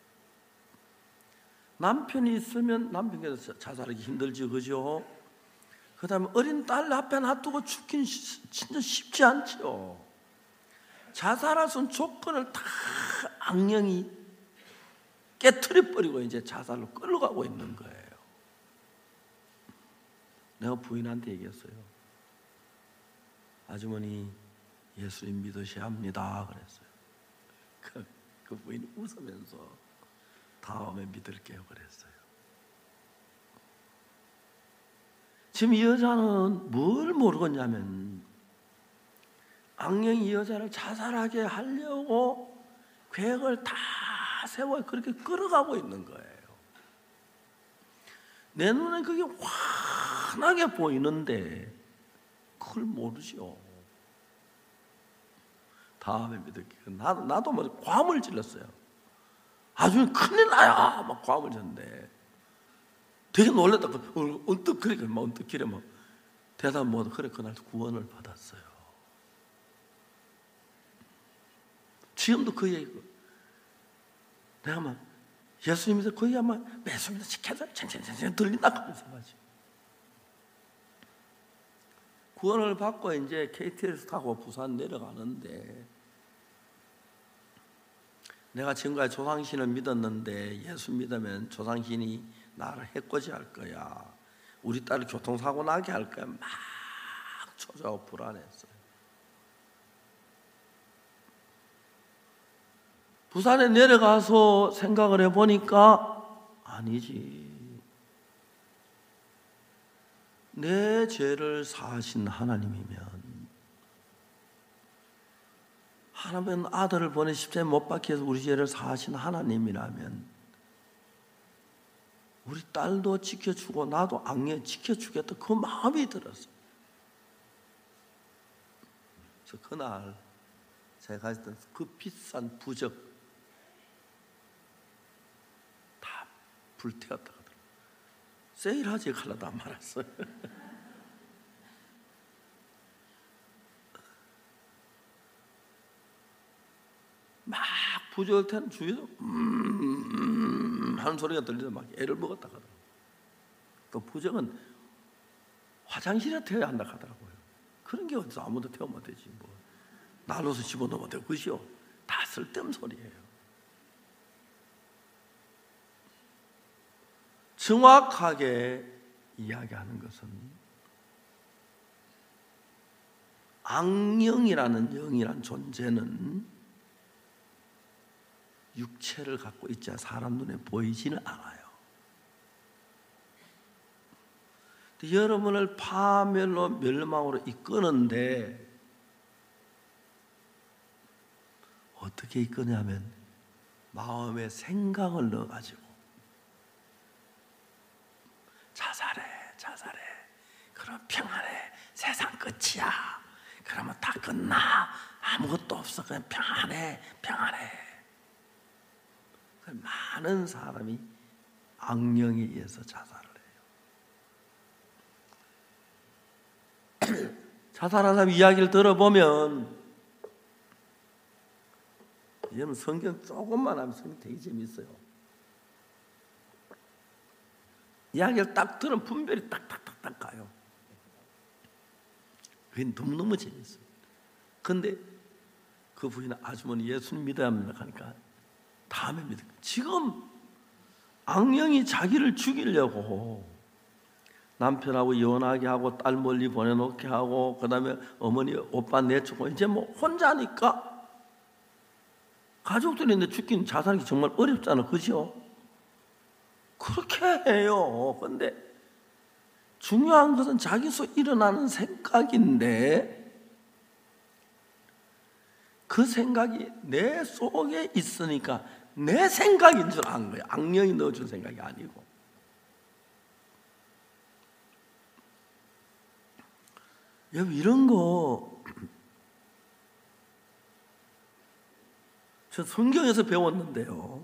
남편이 있으면 남편께서 자살하기 힘들지, 그죠? 그 다음에 어린 딸 앞에 놔두고 죽기는 진짜 쉽지 않죠. 자살할 수 있는 조건을 다 악령이 깨트려버리고 이제 자살로 끌어가고 있는 거예요. 내가 부인한테 얘기했어요. 아주머니 예수님 믿으셔야 합니다 그랬어요. 그 부인이 웃으면서 다음에 믿을게요 그랬어요. 지금 이 여자는 뭘 모르겠냐면 악령이 이 여자를 자살하게 하려고 계획을 다 세워 그렇게 끌어가고 있는 거예요. 내 눈에 그게 환하게 보이는데 그걸 모르죠. 다음에 믿을게요. 나도 뭐 과음을 질렀어요. 아주 큰일 나요. 막 과음을 졌는데 되게 놀랐다. 언뜻 그래, 막 언뜻 길에 막 대답 못. 그래 그날 구원을 받았어요. 지금도 그 얘기고, 내가 막 예수님께서 거의 아마 매수입니다 시켜서 천천히 들린다 하면서 말이죠. 구원을 받고 이제 KTX 타고 부산 내려가는데, 내가 지금까지 조상신을 믿었는데 예수 믿으면 조상신이 나를 해코지할 거야, 우리 딸을 교통사고 나게 할 거야, 막 초조하고 불안했어요. 부산에 내려가서 생각을 해보니까 아니지, 내 죄를 사하신 하나님이면, 하나님은 아들을 보내 십자가에 못 박혀 해서 우리 죄를 사하신 하나님이라면 우리 딸도 지켜주고 나도 악령 지켜주겠다, 그 마음이 들었어요. 그래서 그날 제가 가졌던 그 비싼 부적 다 불태웠다 하더라고요. 세일하지 하려다 말았어요. 막 부적을 태는 주위에서 하는 소리가 들리서 막 애를 먹었다 하더라고요. 또 부적은 화장실에 태워야 한다 하더라고요. 그런 게 어디서 아무도 태우면 되지, 뭐 날로서 집어넣으면 되고, 그죠? 다 쓸데없는 소리예요. 정확하게 이야기하는 것은 악령이라는 영이란 존재는 육체를 갖고 있자 사람 눈에 보이지는 않아요. 여러분을 파멸로 멸망으로 이끄는데 어떻게 이끄냐면 마음에 생각을 넣어가지고 자살해 그럼 평안해, 세상 끝이야, 그러면 다 끝나, 아무것도 없어, 그냥 평안해. 많은 사람이 악령에 의해서 자살을 해요. 자살한 사람 이야기를 들어보면, 여러분 성경 조금만 하면 성경 되게 재밌어요. 이야기를 딱 들으면 분별이 딱딱딱딱 가요. 그게 너무너무 재밌어요. 근데 그 부인은 아주머니 예수님 믿어야 합니다 하니까 다음에 믿을 거예요. 지금 악령이 자기를 죽이려고 남편하고 이혼하게 하고 딸 멀리 보내놓게 하고, 그 다음에 어머니 오빠 내쫓고, 이제 뭐 혼자니까 가족들이 있는데 죽긴 자살하기 정말 어렵잖아, 그죠? 그렇게 해요. 근데 중요한 것은 자기 속 일어나는 생각인데 그 생각이 내 속에 있으니까 내 생각인 줄 안 거예요. 악령이 넣어준 생각이 아니고. 여러분 이런 거 저 성경에서 배웠는데요.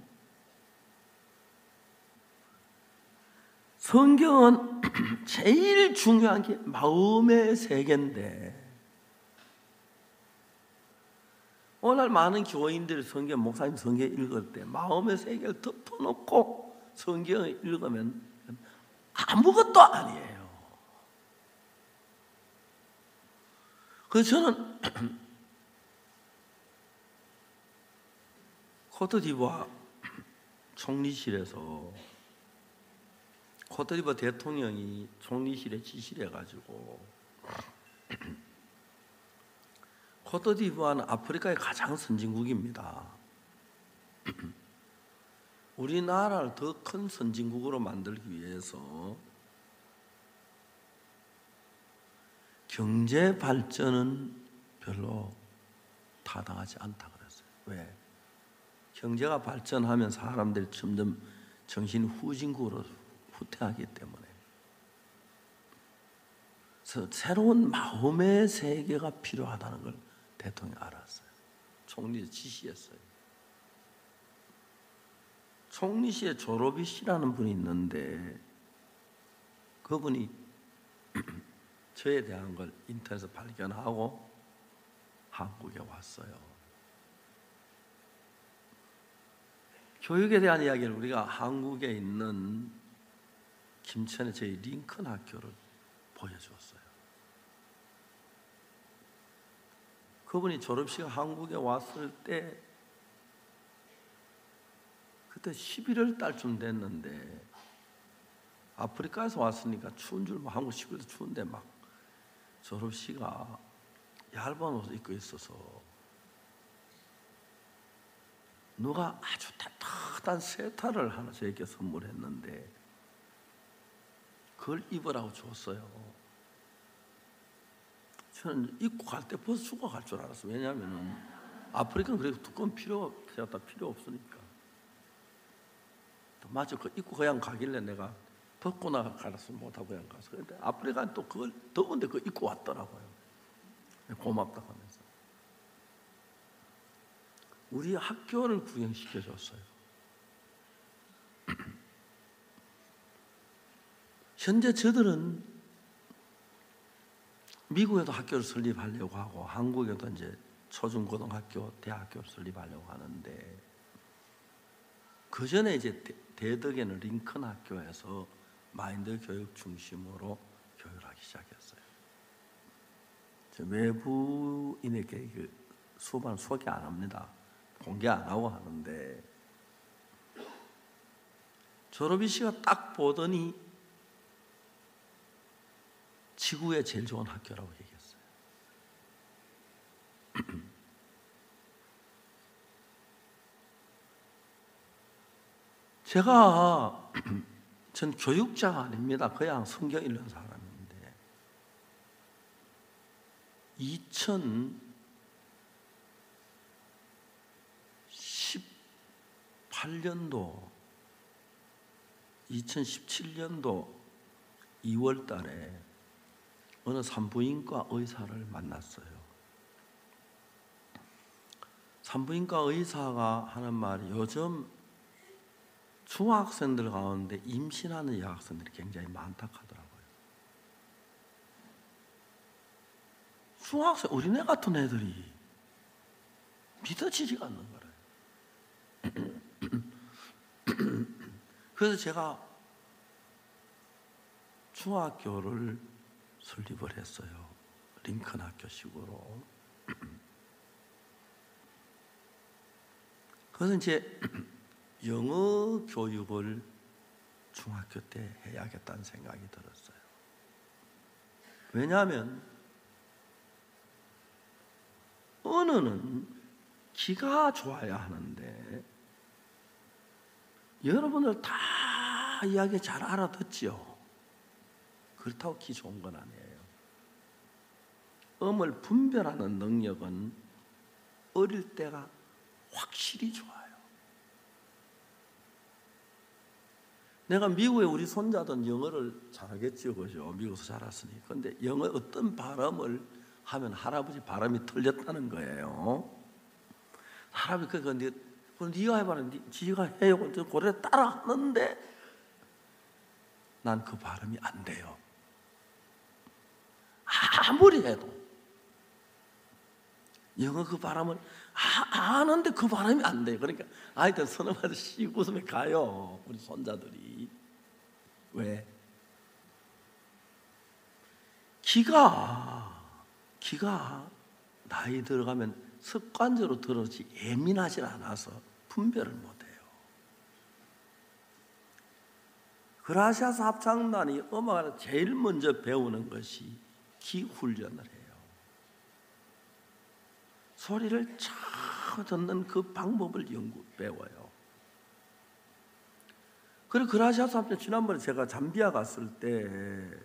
성경은 제일 중요한 게 마음의 세계인데 오늘 많은 교인들이 성경, 목사님 성경 읽을 때 마음의 세계를 덮어놓고 성경을 읽으면 아무것도 아니에요. 그래서 저는 코트디부아 총리실에서 코트디부아 대통령이 총리실에 지시를 해가지고 코트디부아는 아프리카의 가장 선진국입니다. 우리나라를 더 큰 선진국으로 만들기 위해서 경제 발전은 별로 타당하지 않다 그랬어요. 왜? 경제가 발전하면 사람들이 점점 정신 후진국으로 후퇴하기 때문에. 그래서 새로운 마음의 세계가 필요하다는 걸 대통령이 알았어요. 총리 지시했어요. 총리실에 조로비 씨라는 분이 있는데 그분이 저에 대한 걸 인터넷에서 발견하고 한국에 왔어요. 교육에 대한 이야기를 우리가 한국에 있는 김천의 저희 링컨 학교를 보여주었어요. 그분이 졸업식 한국에 왔을 때 그때 11월 달쯤 됐는데 아프리카에서 왔으니까 추운 줄 한국 11월도 추운데 막 졸업식가 얇은 옷을 입고 있어서 누가 아주 따뜻한 세타를 하나 저에게 선물했는데 그걸 입으라고 줬어요. 저는 입고 갈 때 벗고 갈 줄 알았어요. 왜냐하면 아프리카는 그렇게 두꺼운 필요 없으니까. 맞아, 그 입고 그냥 가길래 내가 벗고 나가서 못하고 그냥 가서. 그런데 아프리카는 또 그걸 더운데 그거 입고 왔더라고요. 고맙다고 하면서. 우리 학교를 구경시켜 줬어요. 현재 저들은 미국에도 학교를 설립하려고 하고 한국에도 이제 초중고등학교, 대학교를 설립하려고 하는데 그 전에 이제 대덕에는 링컨 학교에서 마인드 교육 중심으로 교육을 하기 시작했어요. 외부인에게 그 수업은 소개 안 합니다. 공개 안 하고 하는데 졸업이 씨가 딱 보더니 지구에 제일 좋은 학교라고 얘기했어요. 전 교육자가 아닙니다. 그냥 성경 읽는 사람인데 2017년도 2월 달에 어느 산부인과 의사를 만났어요. 산부인과 의사가 하는 말이 요즘 중학생들 가운데 임신하는 여학생들이 굉장히 많다고 하더라고요. 중학생, 어린애 같은 애들이 믿어지지가 않는 거예요. 그래서 제가 중학교를 설립을 했어요. 링컨 학교식으로. 그래서 이제 영어 교육을 중학교 때 해야겠다는 생각이 들었어요. 왜냐하면 언어는 기가 좋아야 하는데 여러분들 다 이야기 잘 알아듣죠. 그렇다고 기 좋은 건 아니에요. 음을 분별하는 능력은 어릴 때가 확실히 좋아요. 내가 미국에 우리 손자든 영어를 잘하겠죠, 그죠? 미국에서 자랐으니. 근데 영어 어떤 발음을 하면 할아버지 발음이 틀렸다는 거예요. 할아버지 그건 네가 해봐라, 지가 해요. 고래 따라 하는데 난 그 발음이 안 돼요. 아무리 해도 영어 그 발음을 아는데 그 발음이 안 돼요. 그러니까 아이들 서너 마디 씩 웃으며 가요. 우리 손자들이. 왜? 기가 나이 들어가면 습관적으로 들어지 예민하지 않아서 분별을 못해요. 그라시아스 합창단이 음악을 제일 먼저 배우는 것이 귀 훈련을 해요. 소리를 잘 듣는 그 방법을 배워요. 그리고 그라시아스 합창 지난번에 제가 잠비아 갔을 때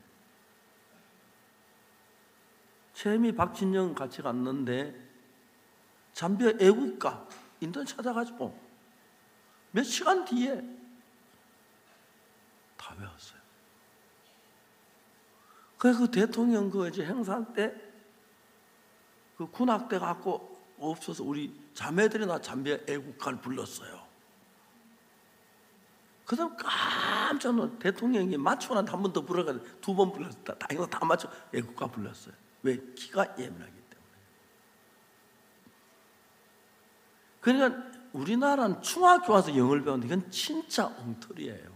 채미 박진영 같이 갔는데 잠비아 애국가 인터넷 찾아가지고 몇 시간 뒤에 다 배웠어요. 그래서 그 대통령 그 이제 행사 때 그 군악대 갖고 없어서 우리 자매들이 나 잠비아 애국가를 불렀어요. 그 다음 깜짝 놀라 대통령이 맞추고 한 번 더 불러가지고 2번 불렀어요. 다행히 다 맞춰 애국가 불렀어요. 왜? 기가 예민하기 때문에. 그러니까 우리나라는 중학교 와서 영어를 배우는데 이건 진짜 엉터리예요.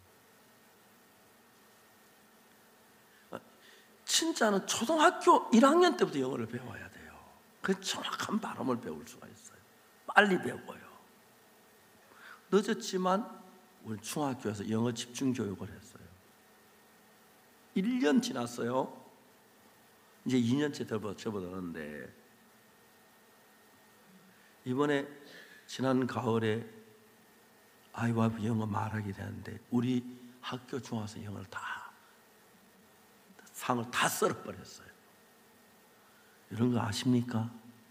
진짜는 초등학교 1학년 때부터 영어를 배워야 돼요. 그 정확한 발음을 배울 수가 있어요. 빨리 배워요. 늦었지만 우리 중학교에서 영어 집중 교육을 했어요. 1년 지났어요. 이제 2년째 접어드는데 이번에 지난 가을에 아이와 영어 말하게 되는데 우리 학교 중학생 영어를 상을 다 썰어버렸어요. 이런 거 아십니까?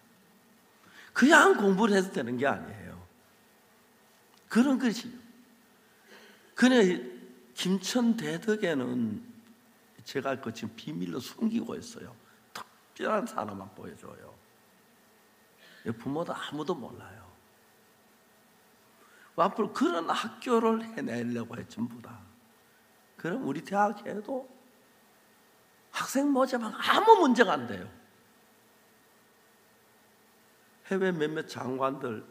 그냥 공부를 해서 되는 게 아니에요. 그런 것이요. 그래 김천 대덕에는 제가 그 지금 비밀로 숨기고 있어요. 특별한 사람만 보여줘요. 부모도 아무도 몰라요. 앞으로 그런 학교를 해내려고 해 전부 다. 그럼 우리 대학에도 학생 모집하면 아무 문제가 안 돼요. 해외 몇몇 장관들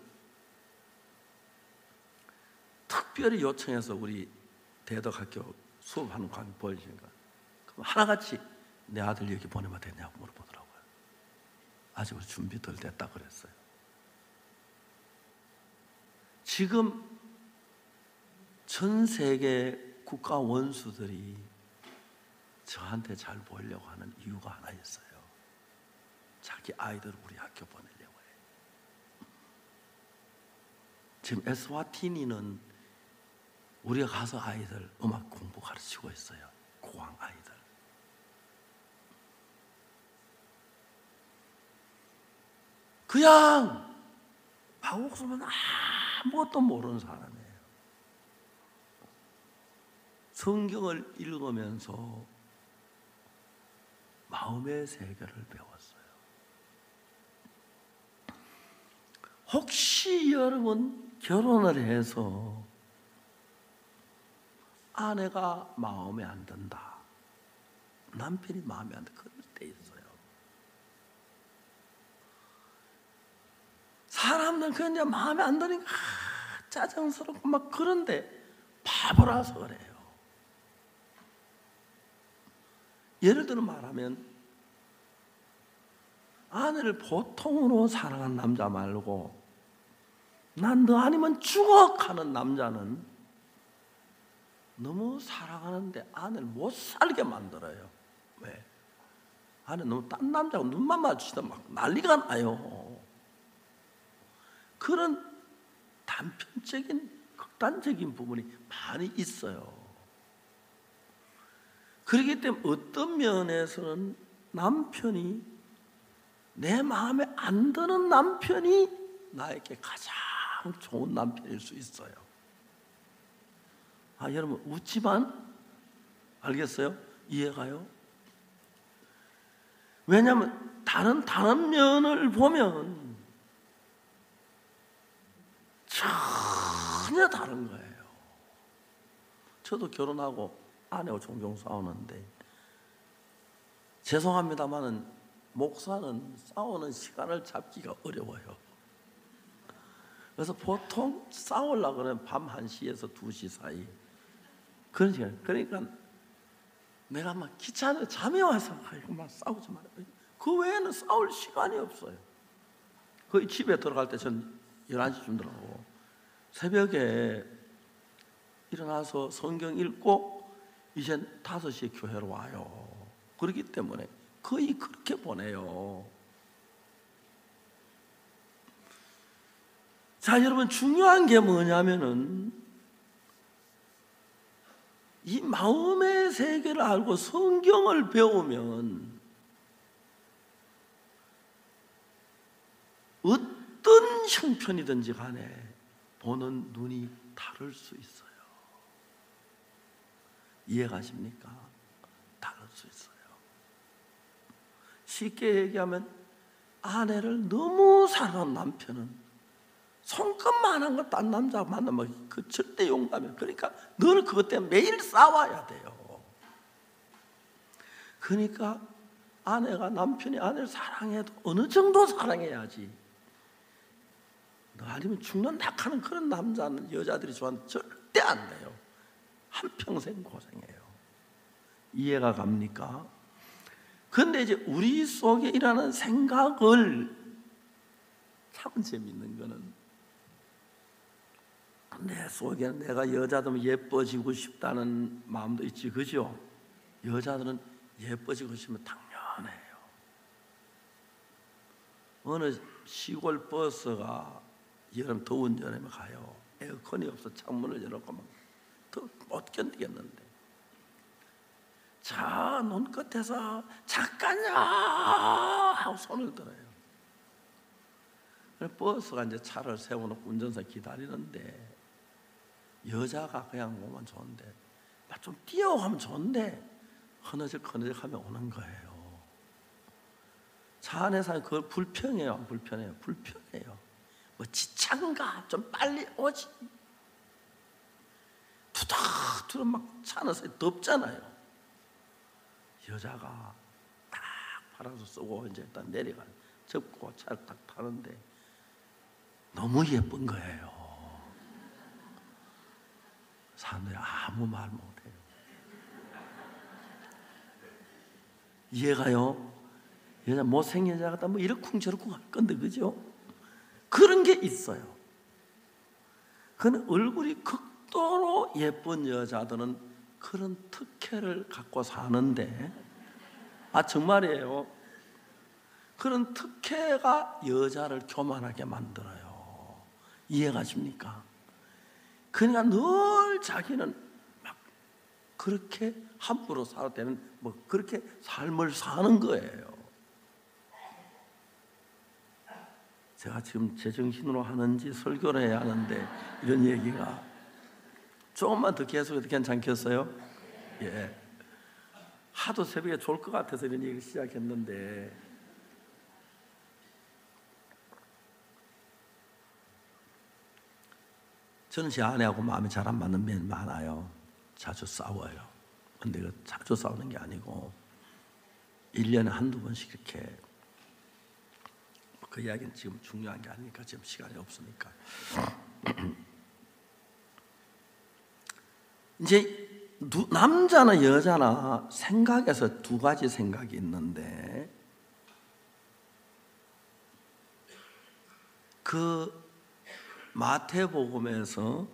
특별히 요청해서 우리 대덕학교 수업하는 과정 보여주니까 그럼 하나같이 내 아들 여기 보내면 되냐고 물어보더라고요. 아직 우리 준비 덜 됐다 그랬어요. 지금 전 세계 국가 원수들이 저한테 잘 보이려고 하는 이유가 하나 있어요. 자기 아이들을 우리 학교 보내려고 해요. 지금 에스와티니는 우리가 가서 아이들 음악 공부 가르치고 있어요. 고학 아이들. 그냥 박옥수는 아무것도 모르는 사람이에요. 성경을 읽으면서 마음의 세계를 배웠어요. 혹시 여러분 결혼을 해서 아내가 마음에 안 든다, 남편이 마음에 안 든다, 그럴 때 있어요. 사람들은 그냥 마음에 안 드니까 짜증스럽고 막 그런데 바보라서 그래요. 예를 들어 말하면 아내를 보통으로 사랑하는 남자 말고 난 너 아니면 죽어 하는 남자는 너무 사랑하는데 아내를 못 살게 만들어요. 왜? 아내 너무 딴 남자하고 눈만 마주치다 막 난리가 나요. 그런 단편적인 극단적인 부분이 많이 있어요. 그렇기 때문에 어떤 면에서는 남편이, 내 마음에 안 드는 남편이 나에게 가장 좋은 남편일 수 있어요. 여러분 웃지만 알겠어요? 이해가요? 왜냐하면 다른 면을 보면 전혀 다른 거예요. 저도 결혼하고 아내와 종종 싸우는데, 죄송합니다마는 목사는 싸우는 시간을 잡기가 어려워요. 그래서 보통 싸우려고 그러면 밤 1시에서 2시 사이 그런 시간. 그러니까 내가 막 귀찮아 잠이 와서 이거 막 싸우지 마라. 그 외에는 싸울 시간이 없어요. 거의 집에 들어갈 때 전 11시쯤 들어가고, 새벽에 일어나서 성경 읽고 이젠 5시에 교회로 와요. 그렇기 때문에 거의 그렇게 보내요. 자, 여러분 중요한 게 뭐냐면은 이 마음의 세계를 알고 성경을 배우면 어떤 형편이든지 간에 보는 눈이 다를 수 있어요. 이해가십니까? 다를 수 있어요. 쉽게 얘기하면 아내를 너무 사랑하는 남편은 손끝만한 거 딴 남자 만나면 그 절대 용감해요. 그러니까 늘 그것 때문에 매일 싸워야 돼요. 그러니까 남편이 아내를 사랑해도 어느 정도 사랑해야지, 너 아니면 죽는다 하는 그런 남자는 여자들이 좋아하는 절대 안 돼요. 한평생 고생해요. 이해가 갑니까? 그런데 이제 우리 속에 일어나는 생각을, 참 재밌는 거는 내 속에는 내가 여자들은 예뻐지고 싶다는 마음도 있지, 그죠? 여자들은 예뻐지고 싶으면 당연해요. 어느 시골 버스가 여름 더운 여름에 가요. 에어컨이 없어 창문을 열어놓고 막 더 못 견디겠는데, 자 눈끝에서 잠깐요 하고 손을 들어요. 버스가 이제 차를 세워놓고 운전사 기다리는데, 여자가 그냥 오면 좋은데, 나 좀 뛰어가면 좋은데 흐느적 하면 오는 거예요. 차 안에서 그걸 불평해요. 불편해요. 뭐 지찬가 좀 빨리 오지. 투닥투닥 막 차 안에서 덥잖아요. 여자가 딱 팔아서 쓰고 이제 일단 내려가 접고 차를 딱 타는데 너무 예쁜 거예요. 사람들이 아무 말 못해요. 이해가요? 여자 못생긴 여자 같다 뭐 이러쿵저러쿵 할 건데, 그죠? 그런 게 있어요. 그는 얼굴이 극도로 예쁜 여자들은 그런 특혜를 갖고 사는데, 정말이에요. 그런 특혜가 여자를 교만하게 만들어요. 이해가십니까? 그러니까 늘 자기는 막 그렇게 함부로 살아도 되는 뭐 그렇게 삶을 사는 거예요. 제가 지금 제정신으로 하는지 설교를 해야 하는데 이런 얘기가 조금만 더 계속해도 괜찮겠어요? 예. 하도 새벽에 졸 것 같아서 이런 얘기를 시작했는데, 저는 제 아내하고 마음이 잘 안 맞는 면이 많아요. 자주 싸워요. 근데 그 자주 싸우는 게 아니고 1년에 한두 번씩 이렇게, 그 이야기는 지금 중요한 게 아니니까 지금 시간이 없으니까. 이제 남자나 여자나 생각에서 두 가지 생각이 있는데, 그 마태복음에서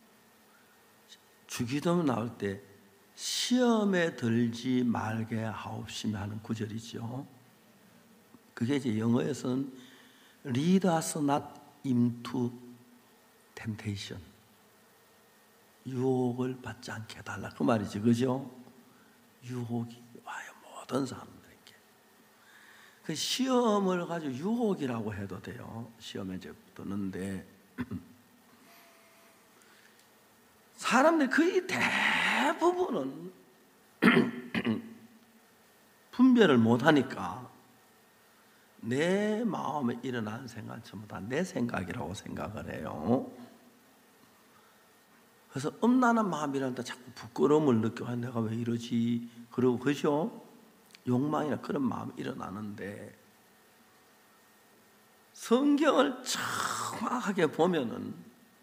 주기도문 나올 때 시험에 들지 말게 하옵시며 하는 구절이죠. 그게 이제 영어에서는 lead us not into temptation, 유혹을 받지 않게 해달라 그 말이지, 그죠? 유혹이 와요. 모든 사람들에게. 그 시험을 가지고 유혹이라고 해도 돼요. 시험에 이제 붙는데 사람들 거의 대부분은 분별을 못하니까 내 마음에 일어나는 생각 전부 다 내 생각이라고 생각을 해요. 그래서 음란한 마음이라는 데 자꾸 부끄러움을 느껴. 내가 왜 이러지? 그러고 그죠? 욕망이나 그런 마음이 일어나는데 성경을 정확하게 보면은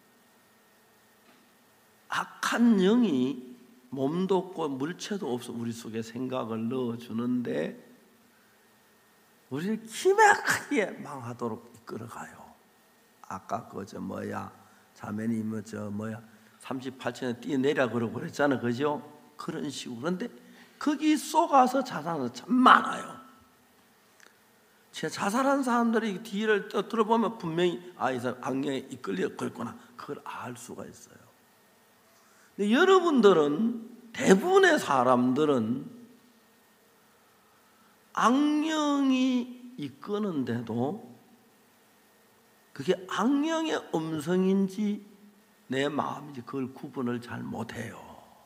악한 영이 몸도 없고 물체도 없어 우리 속에 생각을 넣어주는데 우리를 기막히게 망하도록 이끌어가요. 아까 자매니 38층에 뛰어내려 그러고 그랬잖아요. 그죠? 그런 식으로. 그런데 거기 속아서 자살하는 참 많아요. 제 자살한 사람들이 뒤를 들어보면 분명히 이 사람 악령에 이끌려 그랬구나. 그걸 알 수가 있어요. 근데 여러분들은 대부분의 사람들은 악령이 이끄는데도 그게 악령의 음성인지 내 마음인지 그걸 구분을 잘 못해요.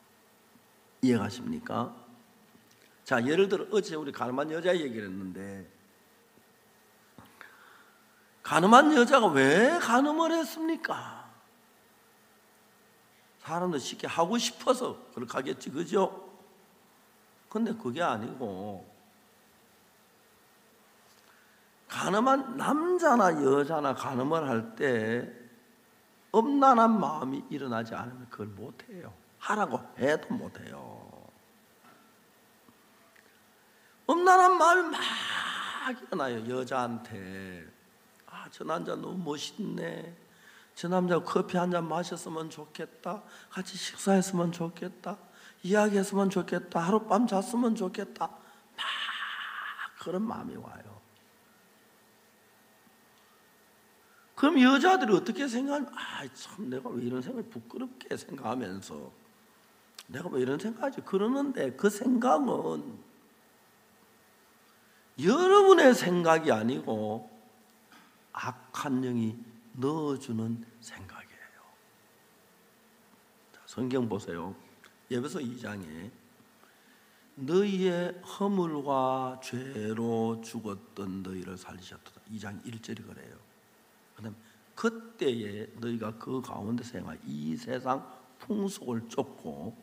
이해가십니까? 자, 예를 들어 어제 우리 가늠한 여자 얘기를 했는데 가늠한 여자가 왜 가늠을 했습니까? 사람들 쉽게 하고 싶어서 그렇게 하겠지, 그죠? 근데 그게 아니고 가늠한 남자나 여자나 가늠을 할 때 음란한 마음이 일어나지 않으면 그걸 못해요. 하라고 해도 못해요. 음란한 마음이 막 일어나요. 여자한테 저 남자 너무 멋있네. 저 남자 커피 한 잔 마셨으면 좋겠다. 같이 식사했으면 좋겠다. 이야기했으면 좋겠다. 하룻밤 잤으면 좋겠다. 막 그런 마음이 와요. 그럼 여자들이 어떻게 생각하면 참 내가 왜 이런 생각을 부끄럽게 생각하면서 내가 왜 이런 생각하지? 그러는데 그 생각은 여러분의 생각이 아니고 악한 영이 넣어주는 생각이에요. 자, 성경 보세요. 에베소 2장에 너희의 허물과 죄로 죽었던 너희를 살리셨도다. 2장 1절이 그래요. 그다음 그때에 너희가 그 가운데 생활 이 세상 풍속을 쫓고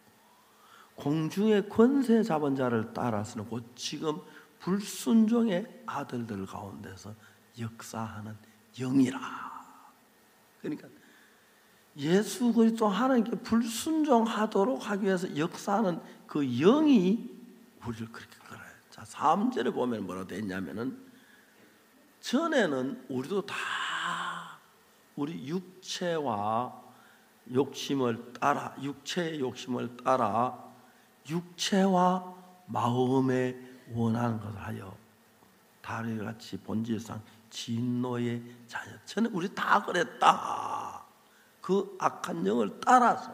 공중의 권세 잡은 자를 따라서는 곧 지금 불순종의 아들들 가운데서 역사하는 영이라. 그러니까 예수 그리스도 하나님께 불순종하도록 하기 위해서 역사하는 그 영이 우리를 그렇게 끌어요. 자, 3절에 보면 뭐라고 되어 있냐면은 전에는 우리도 다 우리 육체와 욕심을 따라 육체의 욕심을 따라 육체와 마음에 원하는 것을 하여 다리같이 본질상 진노의 자녀. 전에 우리 다 그랬다. 그 악한 영을 따라서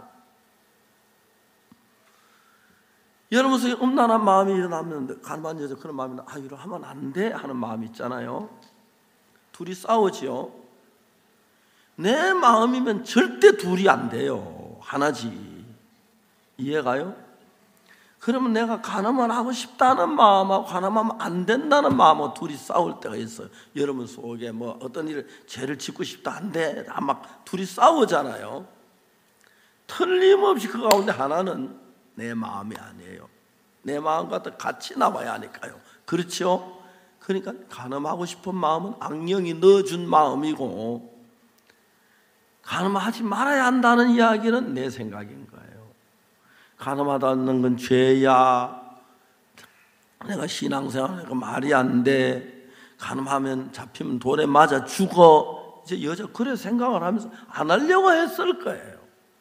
여러분 속에 음란한 마음이 일어나면 가늠한 여자 그런 마음이 이러 하면 안 돼 하는 마음이 있잖아요. 둘이 싸우지요. 내 마음이면 절대 둘이 안 돼요. 하나지. 이해가요? 그러면 내가 가늠을 하고 싶다는 마음하고 가늠하면 안 된다는 마음하고 둘이 싸울 때가 있어요. 여러분 속에 어떤 일을 죄를 짓고 싶다 안 돼. 막 둘이 싸우잖아요. 틀림없이 그 가운데 하나는 내 마음이 아니에요. 내 마음과 같이 나와야 하니까요. 그렇죠? 그러니까 가늠하고 싶은 마음은 악령이 넣어준 마음이고 가늠하지 말아야 한다는 이야기는 내 생각인 거예요. 가늠하다는 건 죄야. 내가 신앙생활하니까 말이 안 돼. 가늠하면 잡히면 돌에 맞아 죽어. 이제 여자 그래 생각을 하면서 안 하려고 했을 거예요.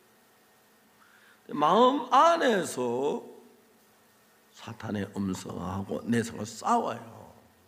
마음 안에서 사탄의 음성하고 내성을 싸워요.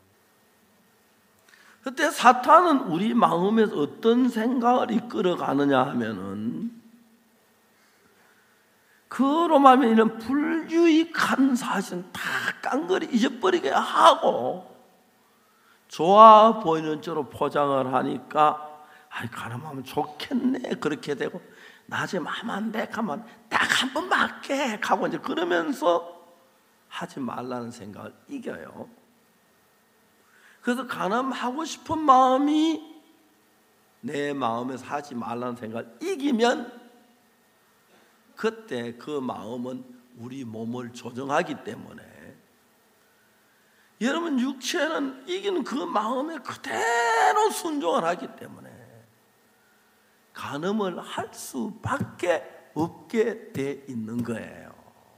그때 사탄은 우리 마음에서 어떤 생각을 이끌어 가느냐 하면은 그로 말하면 이런 불유익한 사실은 다 깡그리 잊어버리게 하고 좋아 보이는 쪽으로 포장을 하니까 아이 가늠하면 좋겠네 그렇게 되고 나중에 마음 안 돼 하면 딱 한 번 맞게 하고 이제 그러면서 하지 말라는 생각을 이겨요. 그래서 가늠하고 싶은 마음이 내 마음에서 하지 말라는 생각을 이기면 그때 그 마음은 우리 몸을 조정하기 때문에 여러분 육체는 이기는 그 마음에 그대로 순종을 하기 때문에 간음을 할 수밖에 없게 돼 있는 거예요.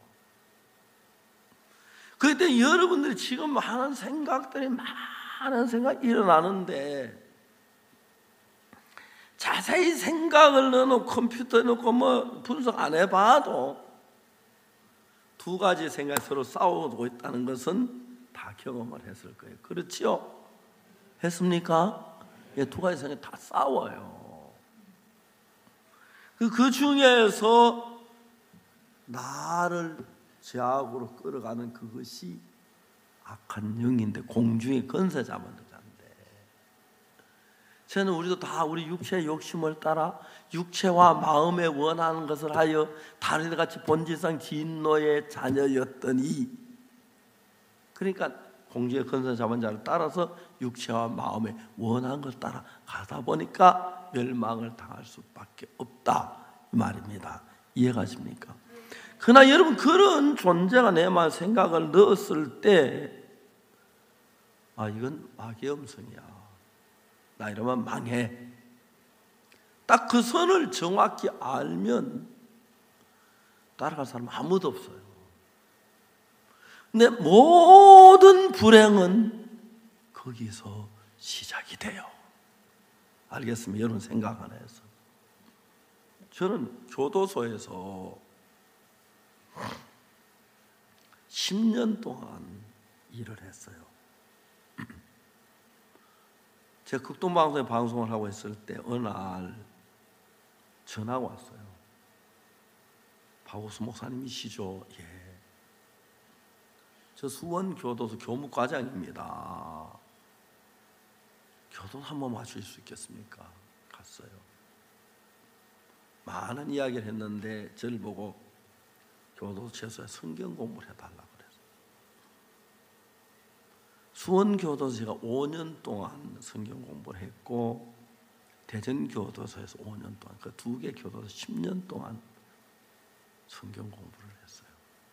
그때 여러분들이 지금 하는 생각들이 많은 생각이 일어나는데 자세히 생각을 넣어놓고 컴퓨터에 넣고 뭐 분석 안 해봐도 두 가지 생각이 서로 싸우고 있다는 것은 다 경험을 했을 거예요. 그렇지요? 했습니까? 예, 두 가지 생각이 다 싸워요. 그 중에서 나를 제약으로 끌어가는 그것이 악한 영인데 공중의 권세 잡은 자인데 저는 우리도 다 우리 육체의 욕심을 따라 육체와 마음에 원하는 것을 하여 다른 같이 본질상 진노의 자녀였더니 그러니까 공중의 권세 잡은 자를 따라서 육체와 마음에 원하는 것을 따라 가다 보니까 멸망을 당할 수밖에 없다 이 말입니다. 이해가십니까? 그러나 여러분 그런 존재가 내 마음에 생각을 넣었을 때 아 이건 마귀의 음성이야. 나 이러면 망해. 딱 그 선을 정확히 알면 따라갈 사람 아무도 없어요. 근데 모든 불행은 거기서 시작이 돼요. 알겠습니다. 여러분 생각 안에서 저는 교도소에서 10년 동안 일을 했어요. 제가 극동방송에 방송을 하고 있을 때 어느 날 전화가 왔어요. 박우수 목사님이시죠? 예. 저 수원교도소 교무과장입니다. 교도소 한번 와주실 수 있겠습니까? 갔어요. 많은 이야기를 했는데 저를 보고 교도소 최소에 성경 공부를 해달라고 그랬어요. 수원교도소 제가 5년 동안 성경 공부를 했고 대전교도소에서 5년 동안 그 두 개 교도소 10년 동안 성경 공부를 했어요.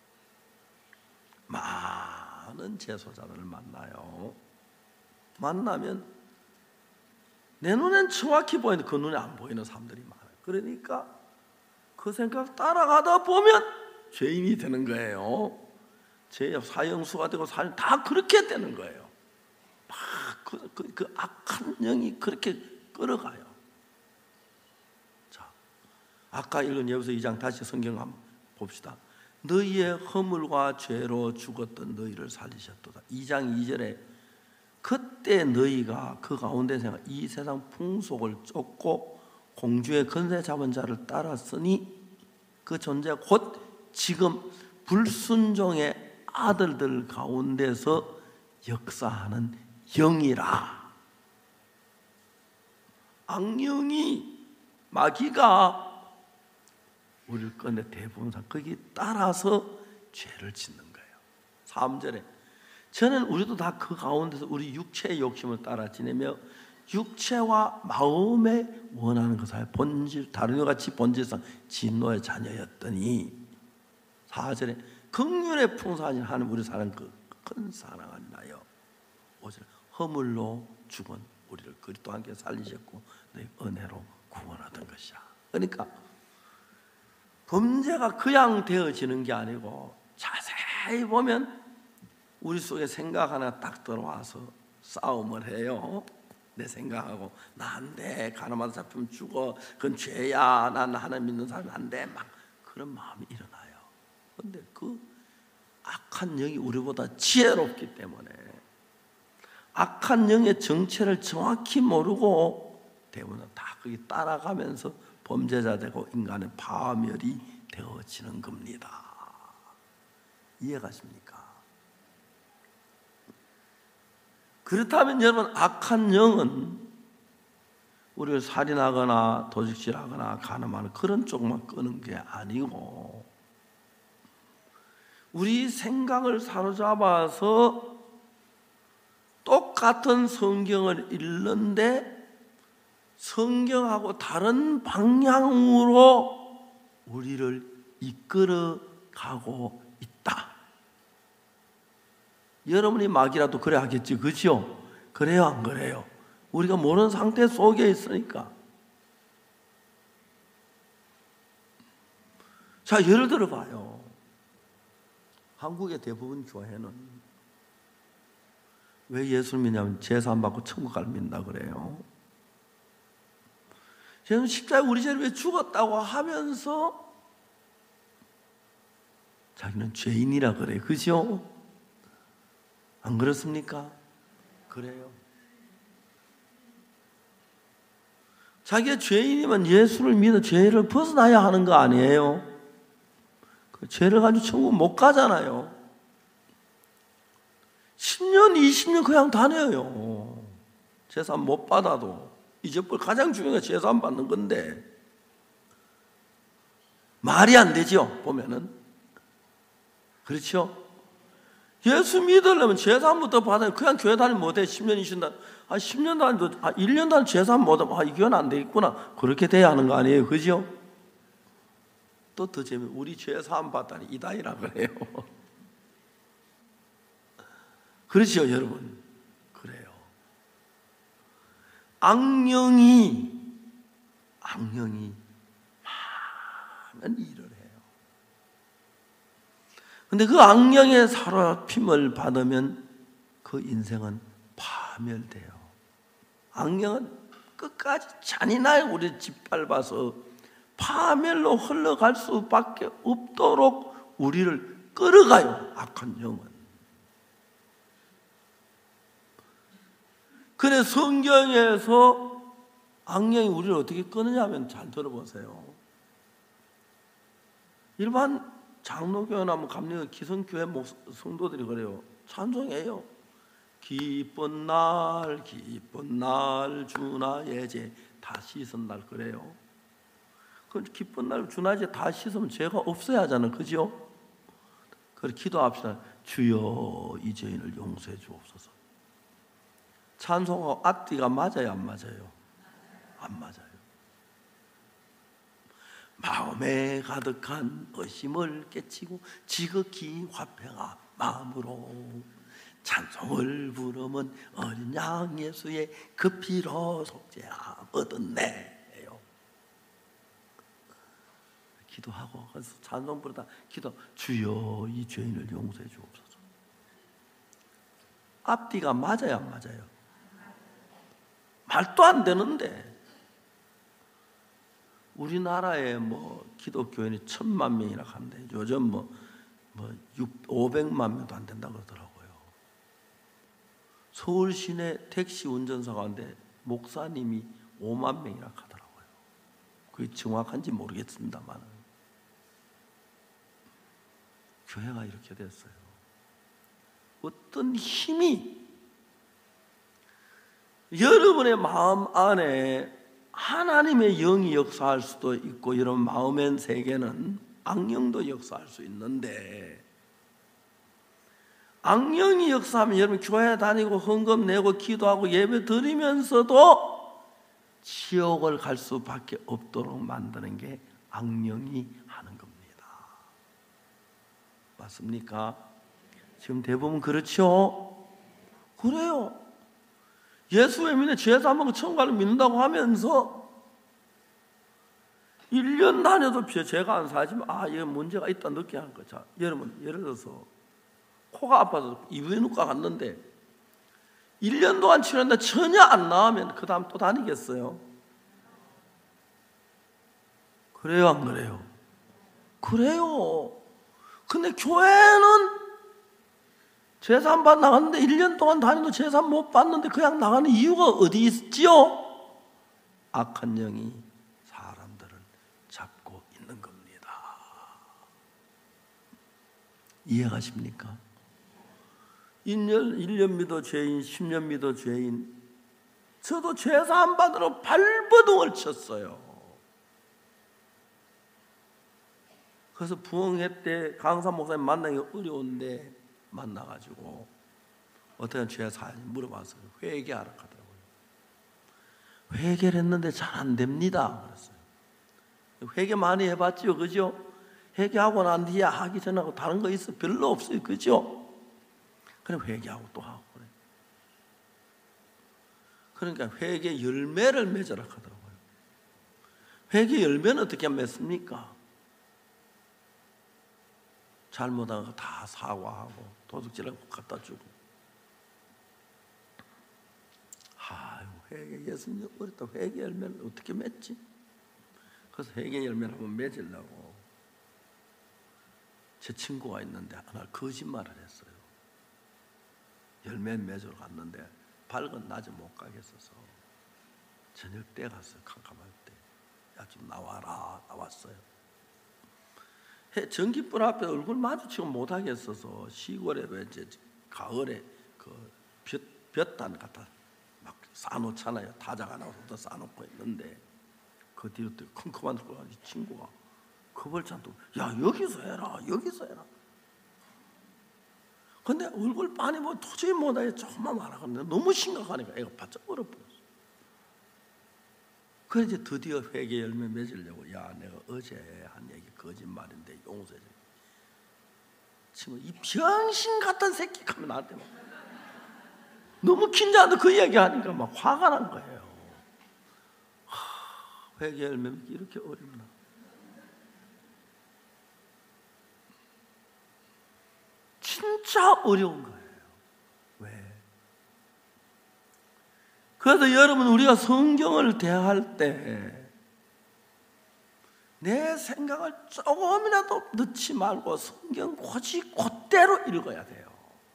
많은 재소자들을 만나요. 만나면 내 눈엔 정확히 보이는데 그 눈에 안 보이는 사람들이 많아요. 그러니까 그 생각 따라가다 보면 죄인이 되는 거예요. 죄 사형수가 되고 다 그렇게 되는 거예요. 막 그 악한 영이 그렇게 끌어가요. 자, 아까 읽은 예배서 2장 다시 성경 한번 봅시다. 너희의 허물과 죄로 죽었던 너희를 살리셨도다. 2장 2절에 그때 너희가 그 가운데 생각 이 세상 풍속을 쫓고 공주의 권세 잡은 자를 따랐으니 그 존재가 곧 지금 불순종의 아들들 가운데서 역사하는 영이라. 악령이 마귀가 우리를 꺼내 대부분 거기 따라서 죄를 짓는 거예요. 3절에 저는 우리도 다 그 가운데서 우리 육체의 욕심을 따라 지내며 육체와 마음에 원하는 것을 본질 다른 것 같이 본질상 진노의 자녀였더니 4절에 긍휼의 풍성하신 하나님 우리 사랑 그 큰 사랑을 인하여 5절에 허물로 죽은 우리를 그리스도와 함께 살리셨고 내 은혜로 구원하던 것이야. 그러니까 범죄가 그냥 되어지는 게 아니고 자세히 보면 우리 속에 생각 하나 딱 들어와서 싸움을 해요. 내 생각하고 나 안 돼. 가늠하다 잡히면 죽어. 그건 죄야. 난 하나님 믿는 사람이 안 돼. 막 그런 마음이 일어나요. 그런데 그 악한 영이 우리보다 지혜롭기 때문에 악한 영의 정체를 정확히 모르고 대부분 다 거기 따라가면서 범죄자 되고 인간의 파멸이 되어지는 겁니다. 이해가십니까? 그렇다면 여러분, 악한 영은 우리를 살인하거나 도적질하거나 간음하는 그런 쪽만 끄는 게 아니고 우리 생각을 사로잡아서 똑같은 성경을 읽는데 성경하고 다른 방향으로 우리를 이끌어 가고 있다. 여러분이 막이라도 그래 하겠지, 그죠? 그래요, 안 그래요? 우리가 모르는 상태 속에 있으니까. 자, 예를 들어 봐요. 한국의 대부분 교회는 왜 예수를 믿냐면 제사안 받고 천국 갈 믿는다 그래요. 저는 십자가에 우리 죄를 왜 죽었다고 하면서 자기는 죄인이라 그래, 그죠? 안 그렇습니까? 그래요. 자기가 죄인이면 예수를 믿어 죄를 벗어나야 하는 거 아니에요? 그 죄를 가지고 천국 못 가잖아요. 10년, 20년 그냥 다녀요. 제사 못 받아도. 이제껏 가장 중요한 게 제사 안 받는 건데 말이 안 되죠, 보면은. 그렇죠? 예수 믿으려면 제사부터 받아요. 그냥 교회 다니면 못해. 10년, 20년 10년 다니도 1년 다니 제사 못하면 이 교회는 안 되겠구나. 그렇게 돼야 하는 거 아니에요, 그죠? 또 더 재미있는, 우리 죄 사함 받다니 이다이라 그래요. 그렇죠, 여러분? 그래요. 악령이 많은 일을 해요. 근데 그 악령의 사로잡힘을 받으면 그 인생은 파멸돼요. 악령은 끝까지 잔인하게 우리를 짓밟아서 파멸로 흘러갈 수밖에 없도록 우리를 끌어가요, 악한 영은. 그래서 성경에서 악령이 우리를 어떻게 끄느냐면 잘 들어보세요. 일반 장로교회나 감리교, 기성교회 성도들이 그래요. 찬송해요. 기쁜 날 주나 예제 다 씻은 날 그래요. 그 기쁜 날 주나 예제 다 씻으면 죄가 없어야 하잖아요, 그죠? 그래 기도합시다. 주여 이 죄인을 용서해 주옵소서. 찬송하고 앞뒤가 맞아요, 안 맞아요? 안 맞아요. 마음에 가득한 의심을 깨치고 지극히 화평한 마음으로 찬송을 부르면 어린 양 예수의 그 피로 속죄함 얻었네요. 기도하고 그래서 찬송 부르다 기도, 주여 이 죄인을 용서해 주옵소서. 앞뒤가 맞아요, 안 맞아요? 말도 안 되는데 우리나라에 기독교인이 1000만 명이나 하는데 요즘 500만 명도 안 된다고 그러더라고요. 서울 시내 택시 운전사 가운데 목사님이 5만 명이나 하더라고요. 그게 정확한지 모르겠습니다만 교회가 이렇게 됐어요. 어떤 힘이 여러분의 마음 안에 하나님의 영이 역사할 수도 있고 여러분 마음의 세계는 악령도 역사할 수 있는데 악령이 역사하면 여러분 교회 다니고 헌금 내고 기도하고 예배 드리면서도 지옥을 갈 수밖에 없도록 만드는 게 악령이 하는 겁니다. 맞습니까? 지금 대부분 그렇죠? 그래요. 예수 왜 믿는 죄사 안 받고 천국 가는 믿는다고 하면서 1년 다녀도 죄가 안 사지만 이게 문제가 있다 느끼게 하는 거죠. 여러분 예를 들어서 코가 아파서 이비인후과 갔는데 1년 동안 치료했는데 전혀 안 나으면 그 다음 또 다니겠어요? 그래요, 안 그래요? 그래요. 근데 교회는 제사 받 나갔는데 1년 동안 다니도 제사 못 받는데 그냥 나가는 이유가 어디 있지요? 악한 영이 사람들을 잡고 있는 겁니다. 이해가십니까? 1년 믿어 죄인, 10년 믿어 죄인. 저도 죄사함 받으러 발버둥을 쳤어요. 그래서 부흥회 때 강사 목사님 만나기 어려운데 만나가지고 어떻게 죄사하는지 물어봤어요. 회개하라 하더라고요. 회개를 했는데 잘 안 됩니다. 그랬어요. 회개 많이 해봤죠, 그죠? 회개하고 난 뒤에 하기 전하고 다른 거 있어? 별로 없어요, 그죠? 그럼 회개하고 또 하고 그래. 그러니까 회개 열매를 맺으라 하더라고요. 회개 열매는 어떻게 맺습니까? 잘못한 거 다 사과하고 도둑질하고 갖다 주고. 회개 예수님 어렸다 회개 열매를 어떻게 맺지? 그래서 회개 열매를 한번 맺으려고 제 친구가 있는데 하나 거짓말을 했어요. 열매 맺으러 갔는데 밝은 낮에 못 가겠어서 저녁 때 갔어요. 캄캄할 때. 야, 좀 나와라. 나왔어요. 전기불 앞에 얼굴 마주치고 못 하겠어서 시골에 왜 이제 가을에 그 볕단 갖다 막 쌓아놓잖아요. 타자가 나와서 쌓아놓고 있는데 그 뒤로 또 컴컴한 친구가 그벌찬도 야 여기서 해라 여기서 해라. 근데 얼굴 빤히 뭐 도저히 못하게 조금만 말하는데 너무 심각하니까 애가 바짝 얼어버렸어. 그래서 이제 드디어 회개 열매 맺으려고 야 내가 어제 한 얘기 거짓말인데 용서해 줘. 지금 이 병신 같은 새끼 하면 나한테 막 너무 긴장한데 그 얘기하니까 막 화가 난 거예요. 회개 열매 맺기 이렇게 어렵나? 진짜 어려운 거예요. 왜? 그래서 여러분 우리가 성경을 대할 때 내 생각을 조금이라도 넣지 말고 성경 고지 곧대로 읽어야 돼요.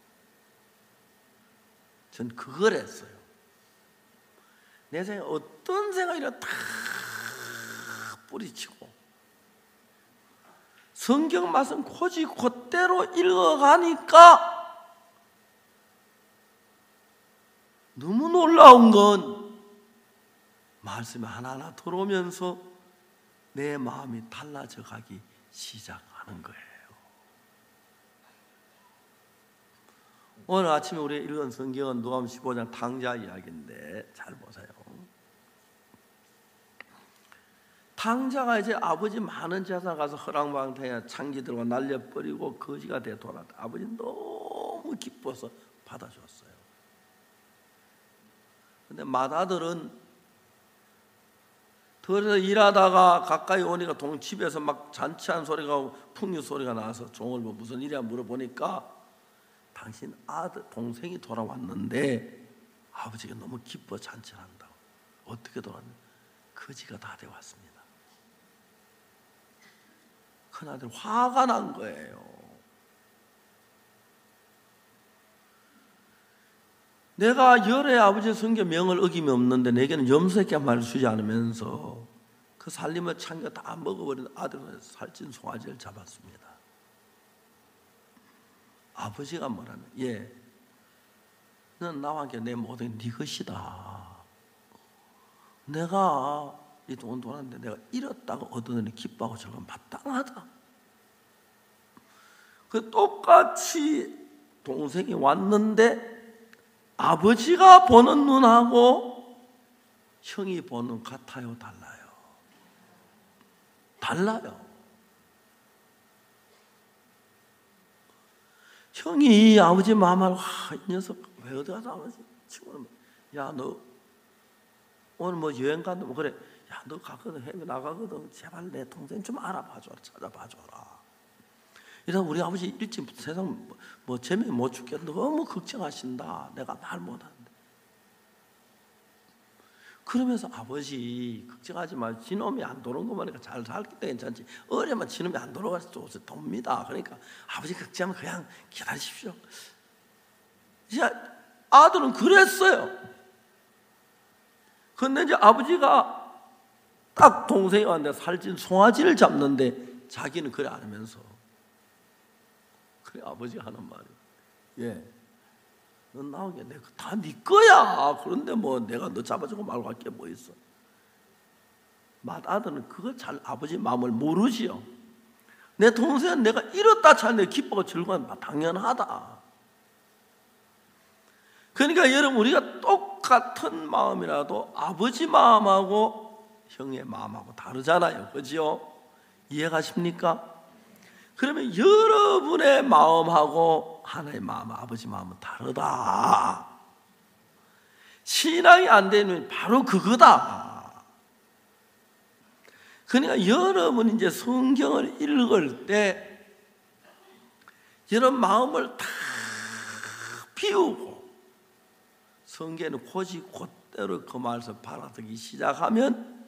전 그걸 했어요. 내 생각 어떤 생각이라 다 뿌리치고 성경 말씀 고지 곧대로 읽어가니까 너무 놀라운 건 말씀이 하나하나 들어오면서 내 마음이 달라져 가기 시작하는 거예요. 오늘 아침에 우리 읽은 성경은 누가복음 15장 탕자 이야기인데 잘 보세요. 탕자가 이제 아버지 많은 재산 가서 허랑방탕에 창기들과 날려버리고 거지가 돼 돌아다. 아버지 너무 기뻐서 받아줬어요. 근데 맏아들은 들에서 일하다가 가까이 오니까 집에서 막 잔치한 소리가 풍류 소리가 나서 종을 뭐 무슨 일이야 물어보니까 당신 아들 동생이 돌아왔는데 아버지가 너무 기뻐 잔치를 한다고. 어떻게 돌아왔냐? 거지가 다 돼 왔습니다. 큰아들 화가 난 거예요. 내가 열의 아버지 성경 명을 어김이 없는데 내게는 염소새끼 한 마리를 주지 않으면서 그 살림을 참겨 다 먹어버린 아들은 살찐 송아지를 잡았습니다. 아버지가 뭐라면 예, 너는 나와 함께 내 모든 네 것이다. 내가 이 돈 돈한데 내가 잃었다고 얻어내니 기뻐하고 저건 마땅하다. 그 똑같이 동생이 왔는데 아버지가 보는 눈하고 형이 보는 눈 같아요? 달라요? 달라요. 형이 아버지 마음을 이 녀석 왜 어디 가서 아버지 친구는 야 너 오늘 뭐 여행 간다 뭐 그래 야 너 가거든 해외 나가거든 제발 내 동생 좀 알아봐줘라 찾아봐줘라. 이러다 우리 아버지 일찍 세상 뭐 재미 못 죽게 너무 걱정하신다. 내가 말 못하는데. 그러면서 아버지 걱정하지 마. 지놈이 안 돌아온 것만 하니까 잘 살기 때문에 괜찮지. 어려면 지놈이 안 돌아가서 또 돕니다. 그러니까 아버지 걱정하면 그냥 기다리십시오. 이제 아들은 그랬어요. 근데 이제 아버지가 딱 동생이 왔는데 살찐 송아지를 잡는데 자기는 그래 안 하면서 그래 아버지가 하는 말이 예, 넌 나오게 내가 다 네 거야. 그런데 뭐 내가 너 잡아주고 말고 할 게 뭐 있어. 맏아들은 그걸 잘 아버지 마음을 모르지요. 내 동생은 내가 이렇다 잘 기뻐하고 즐거운 당연하다. 그러니까 여러분 우리가 똑같은 마음이라도 아버지 마음하고 형의 마음하고 다르잖아요. 그죠? 이해가십니까? 그러면 여러분의 마음하고 하나의 마음, 아버지 마음은 다르다. 신앙이 안 되면 바로 그거다. 그러니까 여러분이 이제 성경을 읽을 때 이런 마음을 다 비우고 성경에는 곧대로 그 말씀 받아들이기 시작하면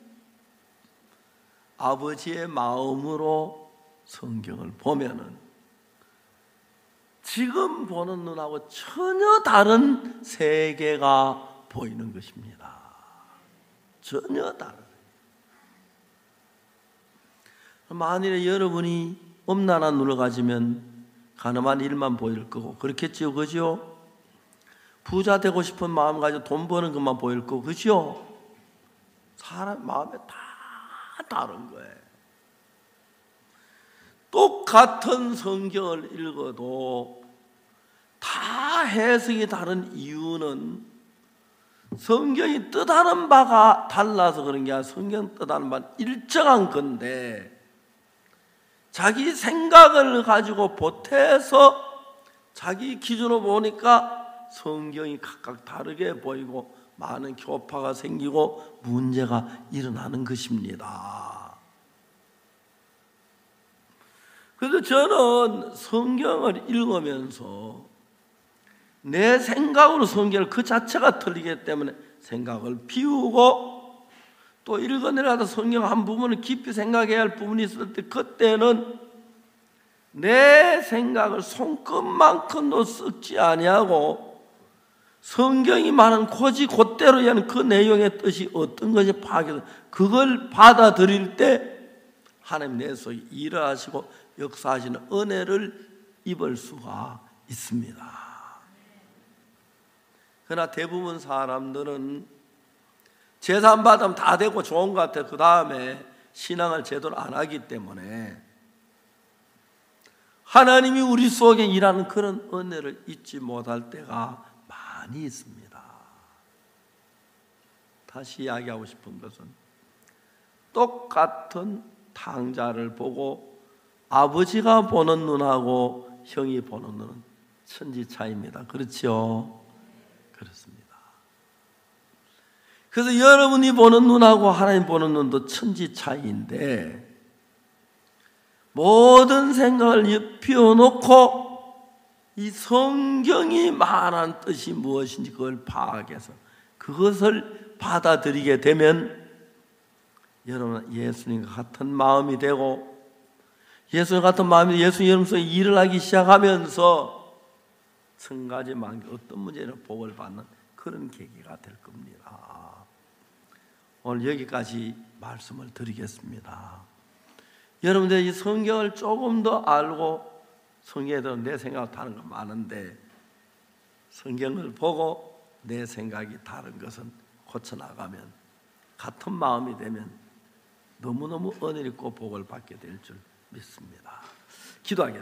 아버지의 마음으로 성경을 보면은 지금 보는 눈하고 전혀 다른 세계가 보이는 것입니다. 전혀 다른. 만일에 여러분이 엄란한 눈을 가지면 가늠한 일만 보일 거고 그렇겠지요, 그죠? 부자 되고 싶은 마음 가지고 돈 버는 것만 보일 거고, 그죠? 사람 마음에 다 다른 거예요. 똑같은 성경을 읽어도 다 해석이 다른 이유는 성경이 뜻하는 바가 달라서 그런 게 아니라 성경 뜻하는 바는 일정한 건데 자기 생각을 가지고 보태서 자기 기준으로 보니까 성경이 각각 다르게 보이고 많은 교파가 생기고 문제가 일어나는 것입니다. 그래서 저는 성경을 읽으면서 내 생각으로 성경을 그 자체가 틀리기 때문에 생각을 비우고 또 읽어내려다 성경 한 부분을 깊이 생각해야 할 부분이 있을 때 그때는 내 생각을 손끝만큼도 썩지 아니하고 성경이 말하는 곧대로 하는 그 내용의 뜻이 어떤 것이 파악해서 그걸 받아들일 때 하나님 내 속에 일을 하시고 역사하시는 은혜를 입을 수가 있습니다. 그러나 대부분 사람들은 제사 받으면 다 되고 좋은 것 같아요. 그 다음에 신앙을 제대로 안 하기 때문에 하나님이 우리 속에 일하는 그런 은혜를 잊지 못할 때가 많이 있습니다. 다시 이야기하고 싶은 것은 똑같은 탕자를 보고 아버지가 보는 눈하고 형이 보는 눈은 천지 차이입니다. 그렇죠? 그렇습니다. 그래서 여러분이 보는 눈하고 하나님 보는 눈도 천지 차이인데 모든 생각을 비워놓고 이 성경이 말한 뜻이 무엇인지 그걸 파악해서 그것을 받아들이게 되면 여러분은 예수님과 같은 마음이 되고 예수님 같은 마음이 예수님 여러분 속에 일을 하기 시작하면서 천가지 만개 어떤 문제나 복을 받는 그런 계기가 될 겁니다. 오늘 여기까지 말씀을 드리겠습니다. 여러분들 이 성경을 조금 더 알고 성경에 대해 내 생각이 다른 건 많은데 성경을 보고 내 생각이 다른 것은 고쳐나가면 같은 마음이 되면 너무너무 은혜롭고 복을 받게 될 줄 믿습니다. 기도하겠습니다.